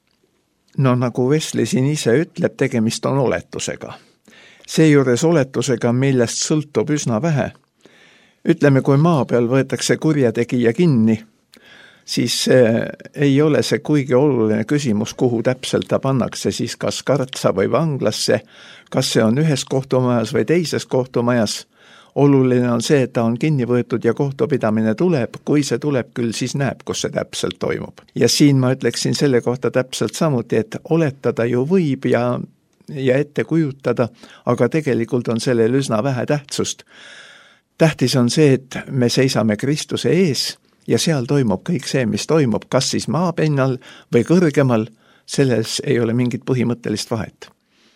Nagu Wesley siin ise ütleb, tegemist on oletusega. Seejuures oletusega, millest sõltub üsna vähe. Ütleme, kui maa peal võetakse kurjategija kinni, siis ei ole see kuigi oluline küsimus, kuhu täpselt ta pannakse, siis kas kartsa või vanglasse, kas see on ühes kohtumajas või teises kohtumajas. Oluline on see, et ta on kinni võetud ja kohtupidamine tuleb, kui see tuleb küll, siis näeb, kus see täpselt toimub. Ja siin ma ütleksin selle kohta täpselt samuti, et oletada ju võib ja ette kujutada, aga tegelikult on sellel üsna vähe tähtsust. Tähtis on see, et me seisame Kristuse ees, ja seal toimub kõik see, mis toimub, kas siis maapinnal või kõrgemal, selles ei ole mingit põhimõttelist vahet.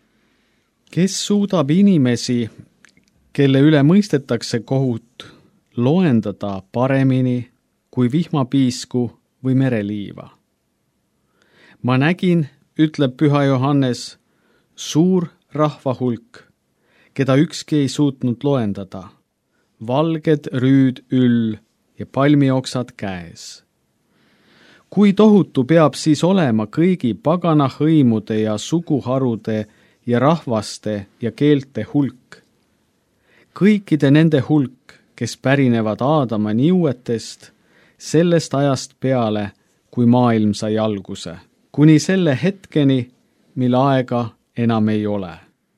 Kes suudab inimesi, kelle üle mõistetakse kohut, loendada paremini kui vihmapiisku või mereliiva? Ma nägin, ütleb püha Johannes, suur rahvahulk, keda ükski ei suutnud loendada, valged rüüd üll ja palmioksad käes. Kui tohutu peab siis olema kõigi pagana hõimude ja suguharude ja rahvaste ja keelte hulk? Kõikide nende hulk, kes pärinevad Aadama niuetest, sellest ajast peale, kui maailm sai alguse, kuni selle hetkeni, mil aega enam ei ole.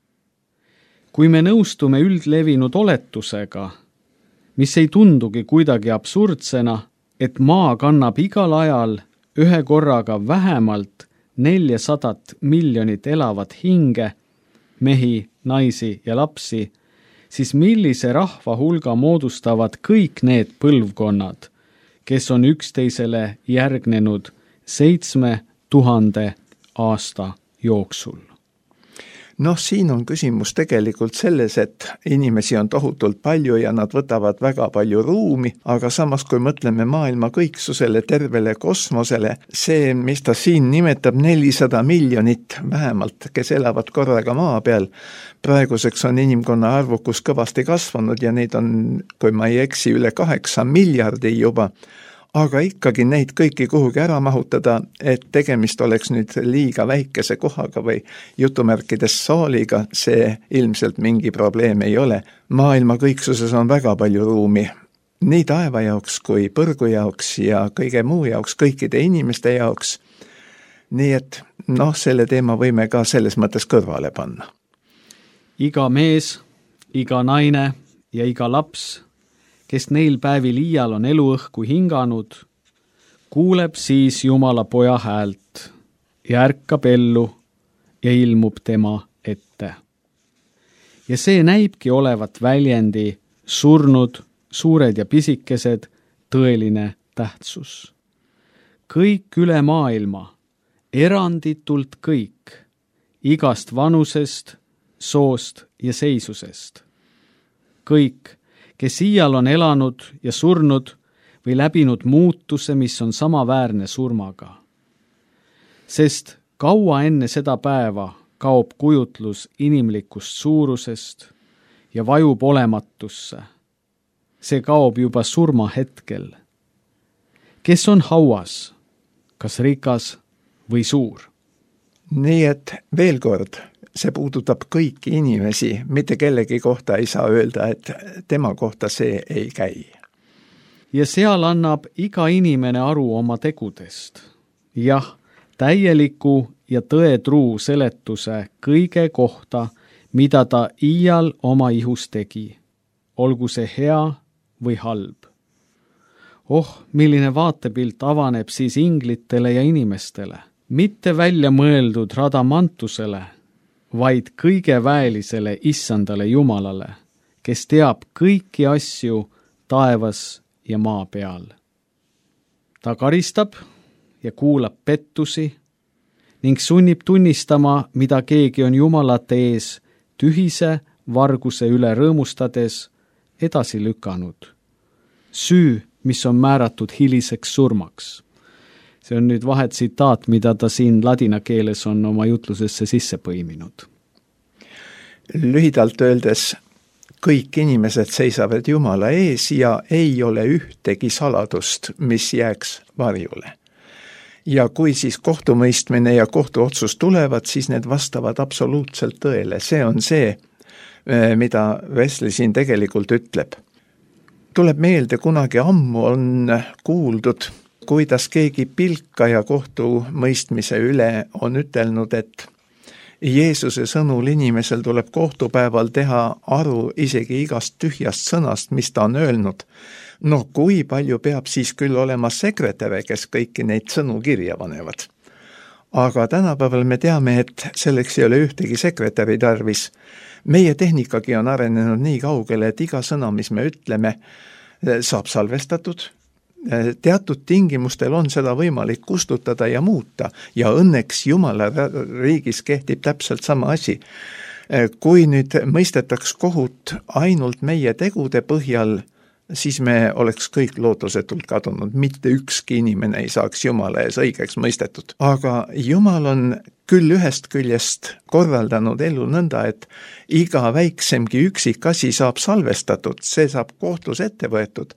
Kui me nõustume üldlevinud oletusega, mis ei tundugi kuidagi absurdsena, et maa kannab igal ajal ühe korraga vähemalt 400 miljonit elavat hinge, mehi, naisi ja lapsi, siis millise rahva hulga moodustavad kõik need põlvkonnad, kes on üksteisele järgnenud 7000 aasta jooksul. Noh, siin on küsimus tegelikult selles, et inimesi on tohutult palju ja nad võtavad väga palju ruumi, aga samas kui mõtleme maailma kõiksusele, tervele kosmosele, see, mis ta siin nimetab 400 miljonit vähemalt, kes elavad korraga maa peal, praeguseks on inimkonna arvukus kõvasti kasvanud ja neid on, kui ma ei eksi, üle 8 miljardi juba, aga ikkagi neid kõiki kuhugi ära mahutada, et tegemist oleks nüüd liiga väikese kohaga või jutumärkides saaliga, see ilmselt mingi probleem ei ole. Maailma kõiksuses on väga palju ruumi, nii taeva jaoks kui põrgu jaoks ja kõige muu jaoks, kõikide inimeste jaoks. Nii et selle teema võime ka selles mõttes kõrvale panna. Iga mees, iga naine ja iga laps, kes neil päevil iial on eluõhku hinganud, kuuleb siis Jumala poja häält ja ärkab ellu ja ilmub tema ette. Ja see näibki olevat väljendi surnud, suured ja pisikesed, tõeline tähtsus. Kõik üle maailma, eranditult kõik, igast vanusest, soost ja seisusest. Kõik, kes iial on elanud ja surnud või läbinud muutuse, mis on samaväärne surmaga. Sest kaua enne seda päeva kaob kujutlus inimlikust suurusest ja vajub olematusse. See kaob juba surma hetkel. Kes on hauas, kas rikas või suur? Nii et veel kord, see puudutab kõiki inimesi, mitte kellegi kohta ei saa öelda, et tema kohta see ei käi. Ja seal annab iga inimene aru oma tegudest. Jah, täieliku ja tõetruu seletuse kõige kohta, mida ta iial oma ihus tegi, olgu see hea või halb. Milline vaatepilt avaneb siis inglitele ja inimestele, mitte välja mõeldud radamantusele, vaid kõige väelisele issandale Jumalale, kes teab kõiki asju taevas ja maa peal. Ta karistab ja kuulab pettusi ning sunnib tunnistama, mida keegi on Jumalate ees tühise varguse üle rõõmustades edasi lükanud. Süü, mis on määratud hiliseks surmaks. See on nüüd vahetsiitaat, mida ta siin ladina keeles on oma jutlusesse sisse põiminud. Lühidalt öeldes, kõik inimesed seisavad Jumala ees ja ei ole ühtegi saladust, mis jääks varjule. Ja kui siis kohtumõistmine ja kohtuotsus tulevad, siis need vastavad absoluutselt tõele. See on see, mida Wesley siin tegelikult ütleb. Tuleb meelde, kunagi ammu on kuuldud, kuidas keegi pilkaja kohtumõistmise üle on ütelnud, et Jeesuse sõnul inimesel tuleb kohtupäeval teha aru isegi igast tühjast sõnast, mis ta on öelnud. Kui palju peab siis küll olema sekretäre, kes kõiki neid sõnu kirja panevad. Aga tänapäeval me teame, et selleks ei ole ühtegi sekretäri tarvis. Meie tehnikagi on arenenud nii kaugele, et iga sõna, mis me ütleme, saab salvestatud. Teatud tingimustel on seda võimalik kustutada ja muuta ja õnneks Jumala riigis kehtib täpselt sama asi. Kui nüüd mõistetaks kohut ainult meie tegude põhjal, siis me oleks kõik lootusetult kadunud, mitte ükski inimene ei saaks Jumala ees õigeks mõistetud. Aga Jumal on küll ühest küljest korraldanud elu nõnda, et iga väiksemgi üksik asi saab salvestatud, see saab kohtus ette võetud,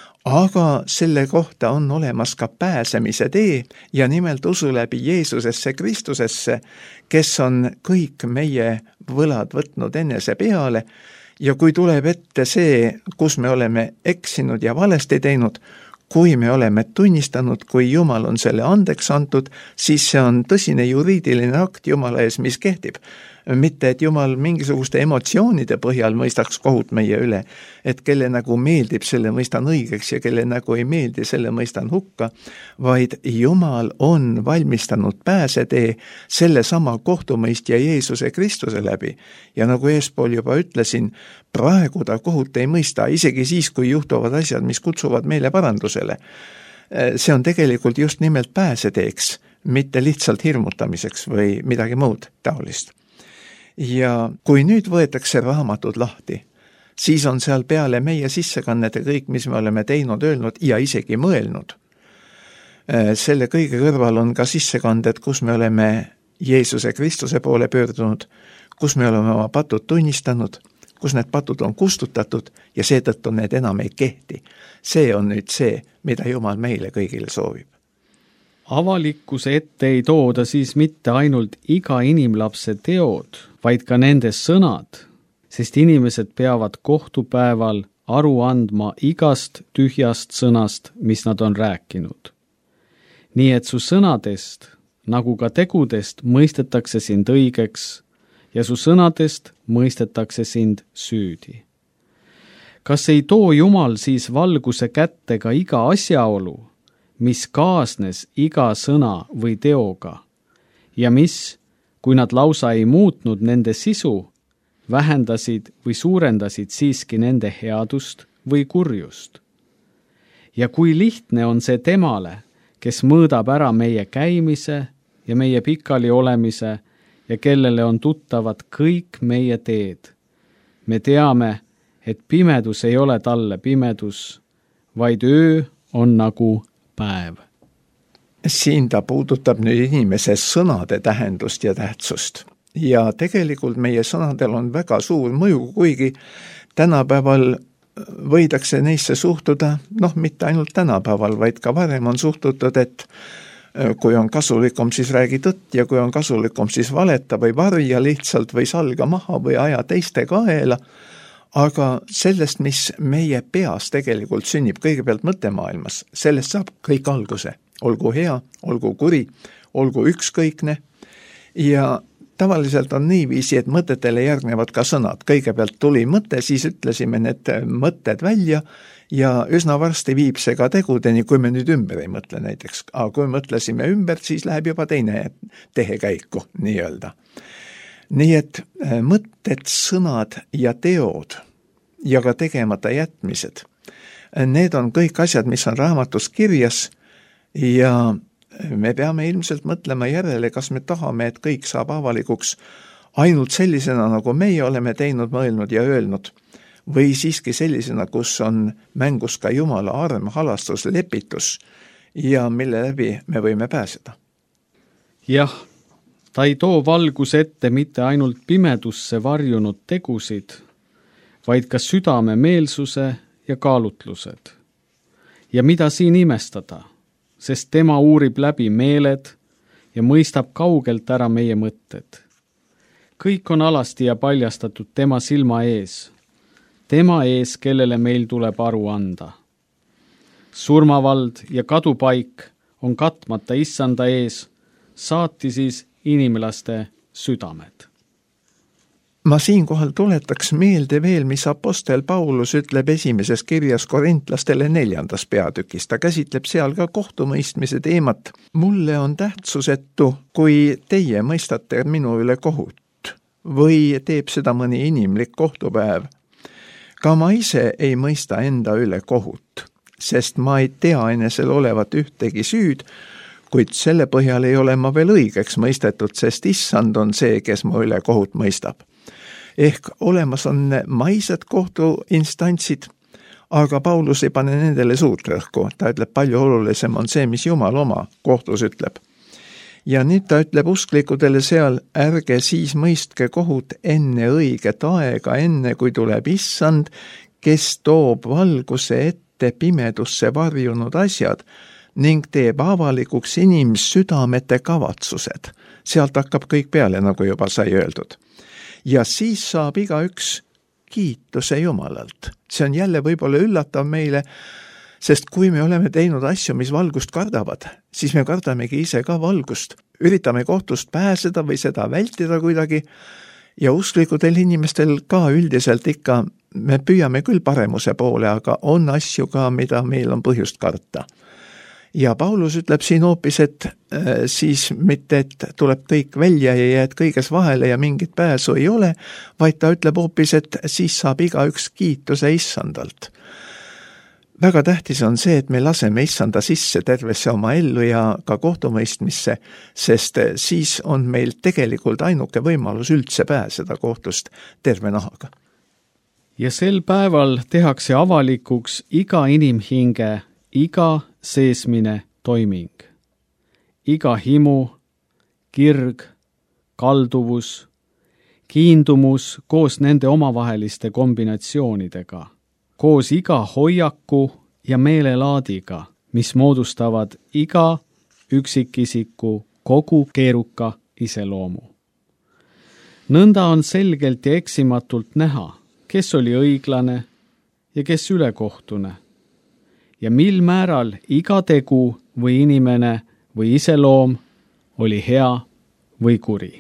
aga selle kohta on olemas ka pääsemise tee ja nimelt usu läbi Jeesusesse Kristusesse, kes on kõik meie võlad võtnud enese peale. Ja kui tuleb ette see, kus me oleme eksinud ja valesti teinud, kui me oleme tunnistanud, kui Jumal on selle andeks antud, siis see on tõsine juriidiline akt Jumala ees, mis kehtib. Mitte, et Jumal mingisuguste emotsioonide põhjal mõistaks kohut meie üle, et kelle nagu meeldib, selle mõistan õigeks ja kelle nagu ei meeldi, selle mõistan hukka, vaid Jumal on valmistanud pääsetee selle sama kohtumõistja Jeesuse Kristuse läbi. Ja nagu eespool juba ütlesin, praegu ta kohut ei mõista, isegi siis, kui juhtuvad asjad, mis kutsuvad meile parandusele. see on tegelikult just nimelt pääseteeks, mitte lihtsalt hirmutamiseks või midagi muud taolist. Ja kui nüüd võetakse raamatud lahti, siis on seal peale meie sissekannete kõik, mis me oleme teinud, öelnud ja isegi mõelnud. Selle kõige kõrval on ka sissekanded, kus me oleme Jeesuse Kristuse poole pöördunud, kus me oleme oma patud tunnistanud, kus need patud on kustutatud ja seetõttu need enam ei kehti. See on nüüd see, mida Jumal meile kõigile soovib. Avalikkuse ette ei tooda siis mitte ainult iga inimlapse teod, vaid ka nende sõnad, sest inimesed peavad kohtupäeval aru andma igast tühjast sõnast, mis nad on rääkinud. Nii et su sõnadest, nagu ka tegudest, mõistetakse sind õigeks ja su sõnadest mõistetakse sind süüdi. Kas ei too Jumal siis valguse kätte ka iga asjaolu, mis kaasnes iga sõna või teoga ja mis, kui nad lausa ei muutnud nende sisu, vähendasid või suurendasid siiski nende headust või kurjust? Ja kui lihtne on see temale, kes mõõdab ära meie käimise ja meie pikali olemise ja kellele on tuttavad kõik meie teed. Me teame, et pimedus ei ole talle pimedus, vaid öö on nagu päev. Siin ta puudutab nüüd inimese sõnade tähendust ja tähtsust. Ja tegelikult meie sõnadel on väga suur mõju, kuigi tänapäeval võidakse neisse suhtuda, mitte ainult tänapäeval, vaid ka varem on suhtutud, et kui on kasulikum, siis räägi tõtt ja kui on kasulikum, siis valeta või varja lihtsalt või salga maha või aja teiste kaela. Aga sellest, mis meie peas tegelikult sünnib kõigepealt mõttemaailmas, sellest saab kõik alguse. Olgu hea, olgu kuri, olgu ükskõikne. Ja tavaliselt on niiviisi, et mõtetele järgnevad ka sõnad. Kõigepealt tuli mõte, siis ütlesime need mõtted välja ja üsna varsti viib see ka tegudeni, kui me nüüd ümber ei mõtle näiteks. Aga kui mõtlesime ümber, siis läheb juba teine tehekäiku, nii-öelda. Nii et mõtted, sõnad ja teod ja ka tegemata jätmised, need on kõik asjad, mis on raamatus kirjas ja me peame ilmselt mõtlema järele, kas me tahame, et kõik saab avalikuks ainult sellisena, nagu meie oleme teinud, mõelnud ja öelnud, või siiski sellisena, kus on mängus ka Jumala arm, halastus, lepitus ja mille läbi me võime pääseda. Jah, ta ei too valguse ette mitte ainult pimedusse varjunud tegusid, vaid ka südame meelsuse ja kaalutlused. Ja mida siin imestada, sest tema uurib läbi meeled ja mõistab kaugelt ära meie mõtted. Kõik on alasti ja paljastatud tema silma ees, kellele meil tuleb aru anda. Surmavald ja kadupaik on katmata issanda ees, saati siis inimlaste südamed. Ma siinkohal tuletaks meelde veel, mis apostel Paulus ütleb esimeses kirjas korintlastele 4. peatükis. Ta käsitleb seal ka kohtumõistmise teemat. Mulle on tähtsusetu, kui teie mõistate minu üle kohut või teeb seda mõni inimlik kohtupäev. Ka ma ise ei mõista enda üle kohut, sest ma ei tea enesel olevat ühtegi süüd, kuid selle põhjal ei ole ma veel õigeks mõistetud, sest issand on see, kes mu üle kohut mõistab. Ehk olemas on maised kohtuinstantsid, aga Paulus ei pane nendele suurt rõhku. Ta ütleb, palju olulisem on see, mis Jumal oma kohtus ütleb. Ja nüüd ta ütleb usklikudele seal, ärge siis mõistke kohut enne õiget aega, enne kui tuleb issand, kes toob valguse ette pimedusse varjunud asjad ning teeb avalikuks inimsüdamete kavatsused. Sealt hakkab kõik peale, nagu juba sai öeldud. Ja siis saab igaüks kiituse Jumalalt. See on jälle võib-olla üllatav meile, sest kui me oleme teinud asju, mis valgust kardavad, siis me kardamegi ise ka valgust. Üritame kohtust pääseda või seda vältida kuidagi ja usklikudel inimestel ka üldiselt ikka, me püüame küll paremuse poole, aga on asju ka, mida meil on põhjust karta. Ja Paulus ütleb siin hoopis, et siis mitte, et tuleb kõik välja ja jääd kõiges vahele ja mingit pääsu ei ole, vaid ta ütleb hoopis, et siis saab igaüks kiituse issandalt. väga tähtis on see, et me laseme issanda sisse tervesse oma ellu ja ka kohtumõistmisse, sest siis on meil tegelikult ainuke võimalus üldse pääseda kohtust terve nahaga. Ja sel päeval tehakse avalikuks iga inimhinge, iga seesmine toiming. Iga himu, kirg, kalduvus, kiindumus koos nende omavaheliste kombinatsioonidega, koos iga hoiaku ja meelelaadiga, mis moodustavad iga üksikisiku kogu keeruka iseloomu. Nõnda on selgelt ja eksimatult näha, kes oli õiglane ja kes ülekohtune ja mil määral iga tegu või inimene või iseloom oli hea või kuri.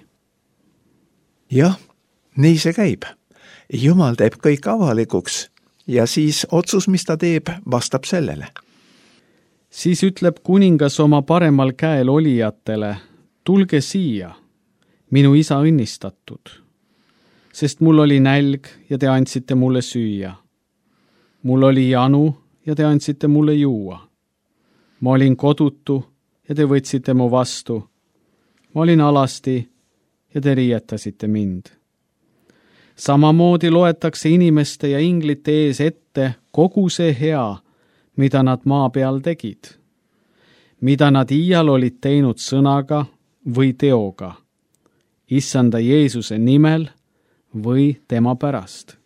Jah, nii see käib. Jumal teeb kõik avalikuks ja siis otsus, mis ta teeb, vastab sellele. Siis ütleb kuningas oma paremal käel olijatele, tulge siia, minu isa õnnistatud, sest mul oli nälg ja te andsite mulle süüa. Mul oli janu ja te andsite mulle juua. Ma olin kodutu ja te võtsite mu vastu. Ma olin alasti ja te riietasite mind. Samamoodi loetakse inimeste ja inglite ees ette kogu see hea, mida nad maa peal tegid, mida nad iial olid teinud sõnaga või teoga, issanda Jeesuse nimel või tema pärast.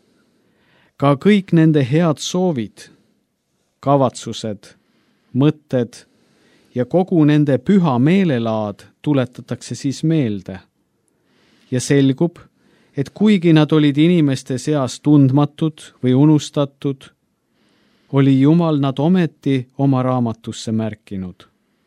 Ka kõik nende head soovid, kavatsused, mõtted ja kogu nende püha meelelaad tuletatakse siis meelde. Ja selgub, et kuigi nad olid inimeste seas tundmatud või unustatud, oli Jumal nad ometi oma raamatusse märkinud.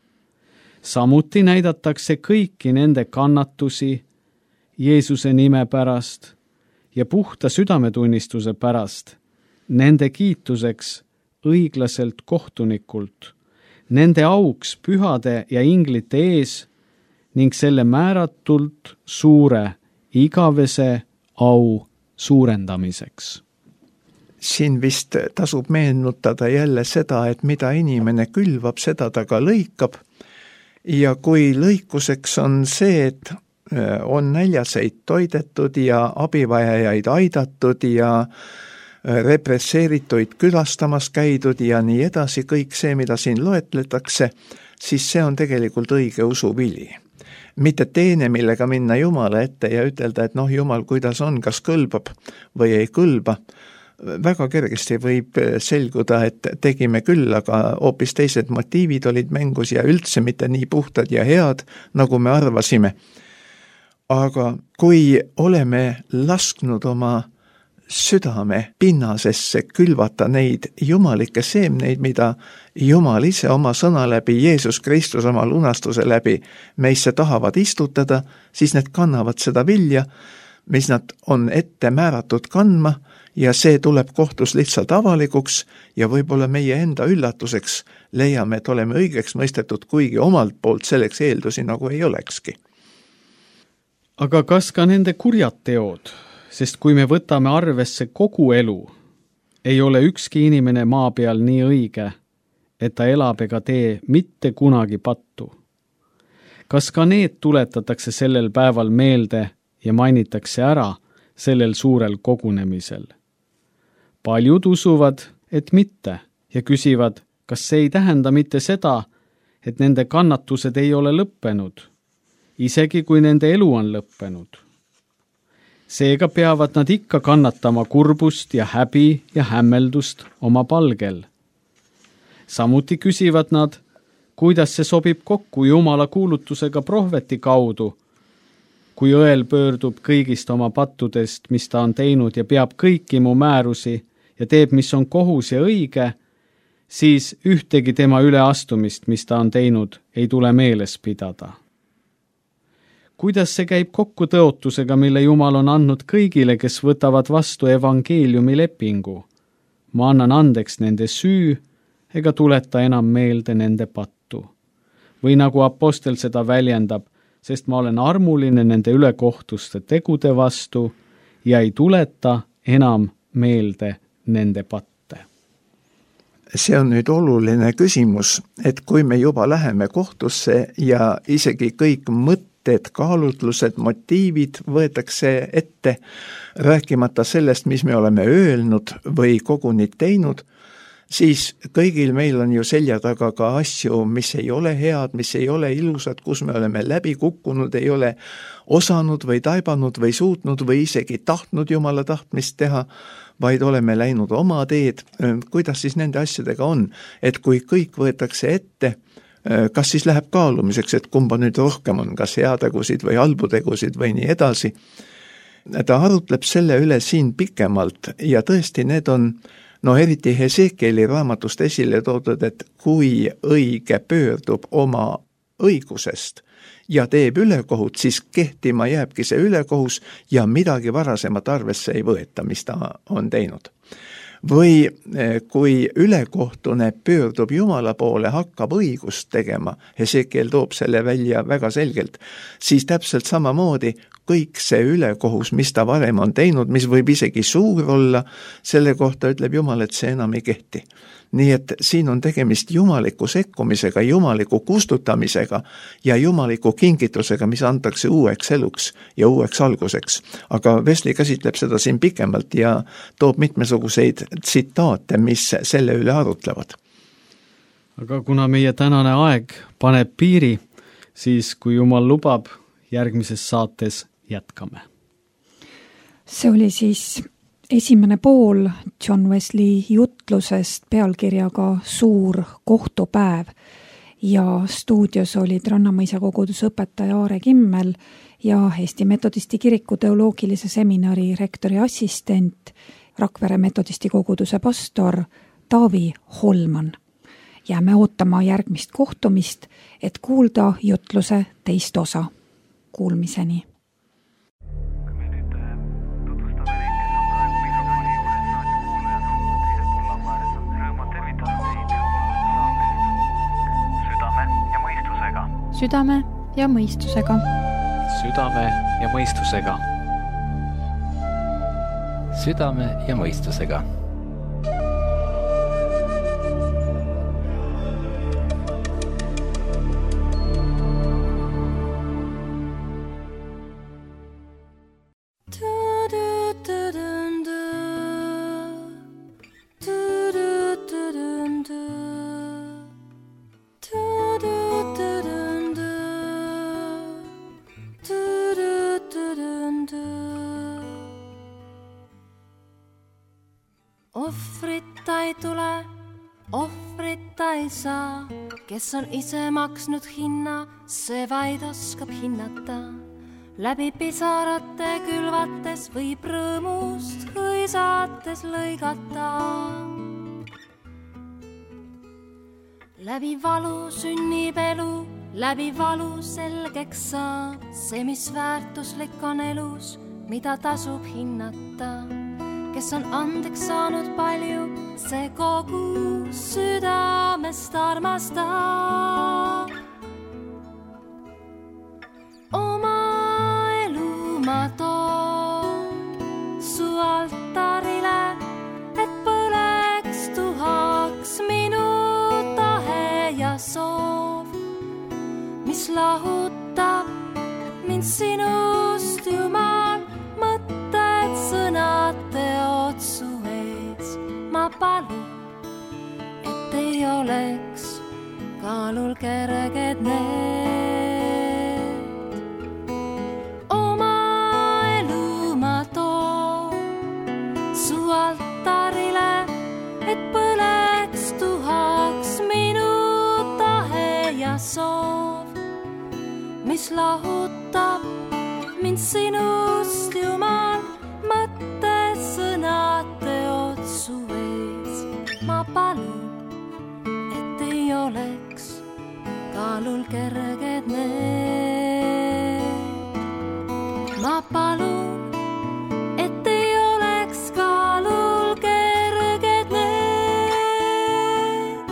Samuti näidatakse kõiki nende kannatusi Jeesuse nime pärast ja puhta südametunnistuse pärast, nende kiituseks õiglaselt kohtunikult, nende auks pühade ja inglite ees ning selle määratult suure igavese au suurendamiseks. Siin vist tasub meenutada jälle seda, et mida inimene külvab, seda ta ka lõikab. Ja kui lõikuseks on see, et on näljaseid toidetud ja abivajajaid aidatud ja represseerituid külastamas käidud ja nii edasi, kõik see, mida siin loetletakse, siis see on tegelikult õige usuvili. Mitte teene, millega minna Jumala ette ja ütelda, et Jumal, kuidas on, kas kõlbab või ei kõlba. Väga kergesti võib selguda, et tegime küll, aga hoopis teised motiivid olid mängus ja üldse mitte nii puhtad ja head, nagu me arvasime. Aga kui oleme lasknud oma südame pinnasesse külvata neid jumalikke seemneid, mida Jumal ise oma sõna läbi, Jeesus Kristus oma lunastuse läbi meisse tahavad istutada, siis need kannavad seda vilja, mis nad on ette määratud kandma ja see tuleb kohtus lihtsalt avalikuks ja võib-olla meie enda üllatuseks leiame, et oleme õigeks mõistetud, kuigi omalt poolt selleks eeldusi nagu ei olekski. Aga kas ka nende kurjad teod? Sest kui me võtame arvesse kogu elu, ei ole ükski inimene maa peal nii õige, et ta elab ega tee mitte kunagi pattu. Kas ka need tuletatakse sellel päeval meelde ja mainitakse ära sellel suurel kogunemisel? Paljud usuvad, et mitte ja küsivad, kas see ei tähenda mitte seda, et nende kannatused ei ole lõppenud, isegi kui nende elu on lõppenud. Seega peavad nad ikka kannatama kurbust ja häbi ja hämmeldust oma palgel. Samuti küsivad nad, kuidas see sobib kokku Jumala kuulutusega prohveti kaudu, kui õel pöördub kõigist oma pattudest, mis ta on teinud ja peab kõiki mu määrusi ja teeb, mis on kohus ja õige, siis ühtegi tema üleastumist, mis ta on teinud, ei tule meeles pidada. Kuidas see käib kokku tõotusega, mille Jumal on andnud kõigile, kes võtavad vastu evangeeliumi lepingu? Ma annan andeks nende süü ega tuleta enam meelde nende pattu. Või nagu apostel seda väljendab, sest ma olen armuline nende ülekohtuste tegude vastu ja ei tuleta enam meelde nende patte. see on nüüd oluline küsimus, et kui me juba läheme kohtusse ja isegi kõik mõtted, kaalutlused, motiivid võetakse ette, rääkimata sellest, mis me oleme öelnud või koguni teinud, siis kõigil meil on ju selja taga ka asju, mis ei ole head, mis ei ole ilusad, kus me oleme läbi kukkunud, ei ole osanud või taibanud või suutnud või isegi tahtnud Jumala tahtmist teha, vaid oleme läinud oma teed. Kuidas siis nende asjadega on? Et kui kõik võetakse ette, kas siis läheb kaalumiseks, et kumba nüüd rohkem on, kas heategusid või halbu tegusid või nii edasi. Ta arutleb selle üle siin pikemalt ja tõesti need on eriti Hesekieli raamatust esile toodud, et kui õige pöördub oma õigusest ja teeb ülekohut, siis kehtima jääbki see ülekohus ja midagi varasemat arvesse ei võeta, mis ta on teinud. Või kui ülekohtune pöördub Jumala poole, hakkab õigust tegema, Hesekiel toob selle välja väga selgelt, siis täpselt samamoodi kõik see ülekohus, mis ta varem on teinud, mis võib isegi suur olla, selle kohta ütleb Jumal, et see enam ei kehti. Nii et siin on tegemist jumaliku sekkumisega, jumaliku kustutamisega ja jumaliku kingitusega, mis antakse uueks eluks ja uueks alguseks. Aga Wesley käsitleb seda siin pikemalt ja toob mitmesuguseid tsitaate, mis selle üle arutlevad. Aga kuna meie tänane aeg paneb piiri, siis kui Jumal lubab, järgmises saates jätkame. See oli siis esimene pool John Wesley jutlusest pealkirjaga Suur kohtupäev ja stuudios olid Rannamõisa koguduse õpetaja Aare Kimmel ja Eesti Metodisti kiriku teoloogilise seminari rektori assistent, Rakvere Metodisti koguduse pastor Taavi Holman. Jääme ootama järgmist kohtumist, et kuulda jutluse teist osa. Kuulmiseni. Südame ja mõistusega. Südame ja mõistusega. Südame ja mõistusega. Kes on ise maksnud hinna, see vaid oskab hinnata. Läbi pisarate külvates võib rõõmust hõisates lõigata. Läbi valu sünnib elu, läbi valu selgeks saab see, mis väärtuslik on elus, mida tasub hinnata. Kes on andeks saanud palju, see kogu südamest armastab. Oma elu ma toon su altarile, et põleks tuhaks minu tahe ja soov, mis lahutab mind sinust, Jumal, mõtted, sõnad, teod su ees. Ma palun, et ei oleks kaalul kerged need. Oma elu ma toon su altarile, et põleks tuhaks minu tahe ja soov, mis lahutab mind sinust, Jumal, mõtted, sõnad, teod su ees. Ma palun, et ei oleks kaalul kerged need. Ma palun, et ei oleks kaalul kerged need.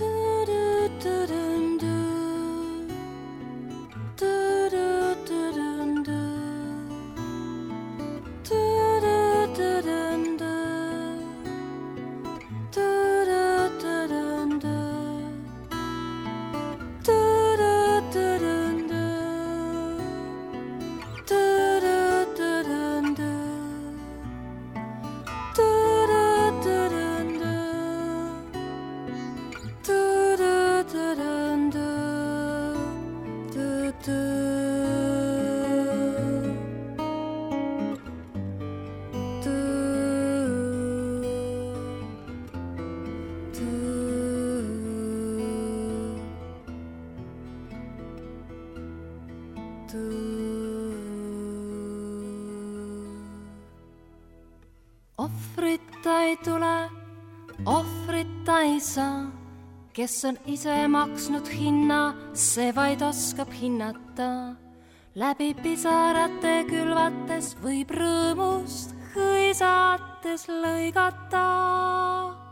Ohvrita ei tule, ohvrita ei saa, kes on ise maksnud hinna, see vaid oskab hinnata. Läbi pisarate külvates võib rõõmust hõisates lõigata.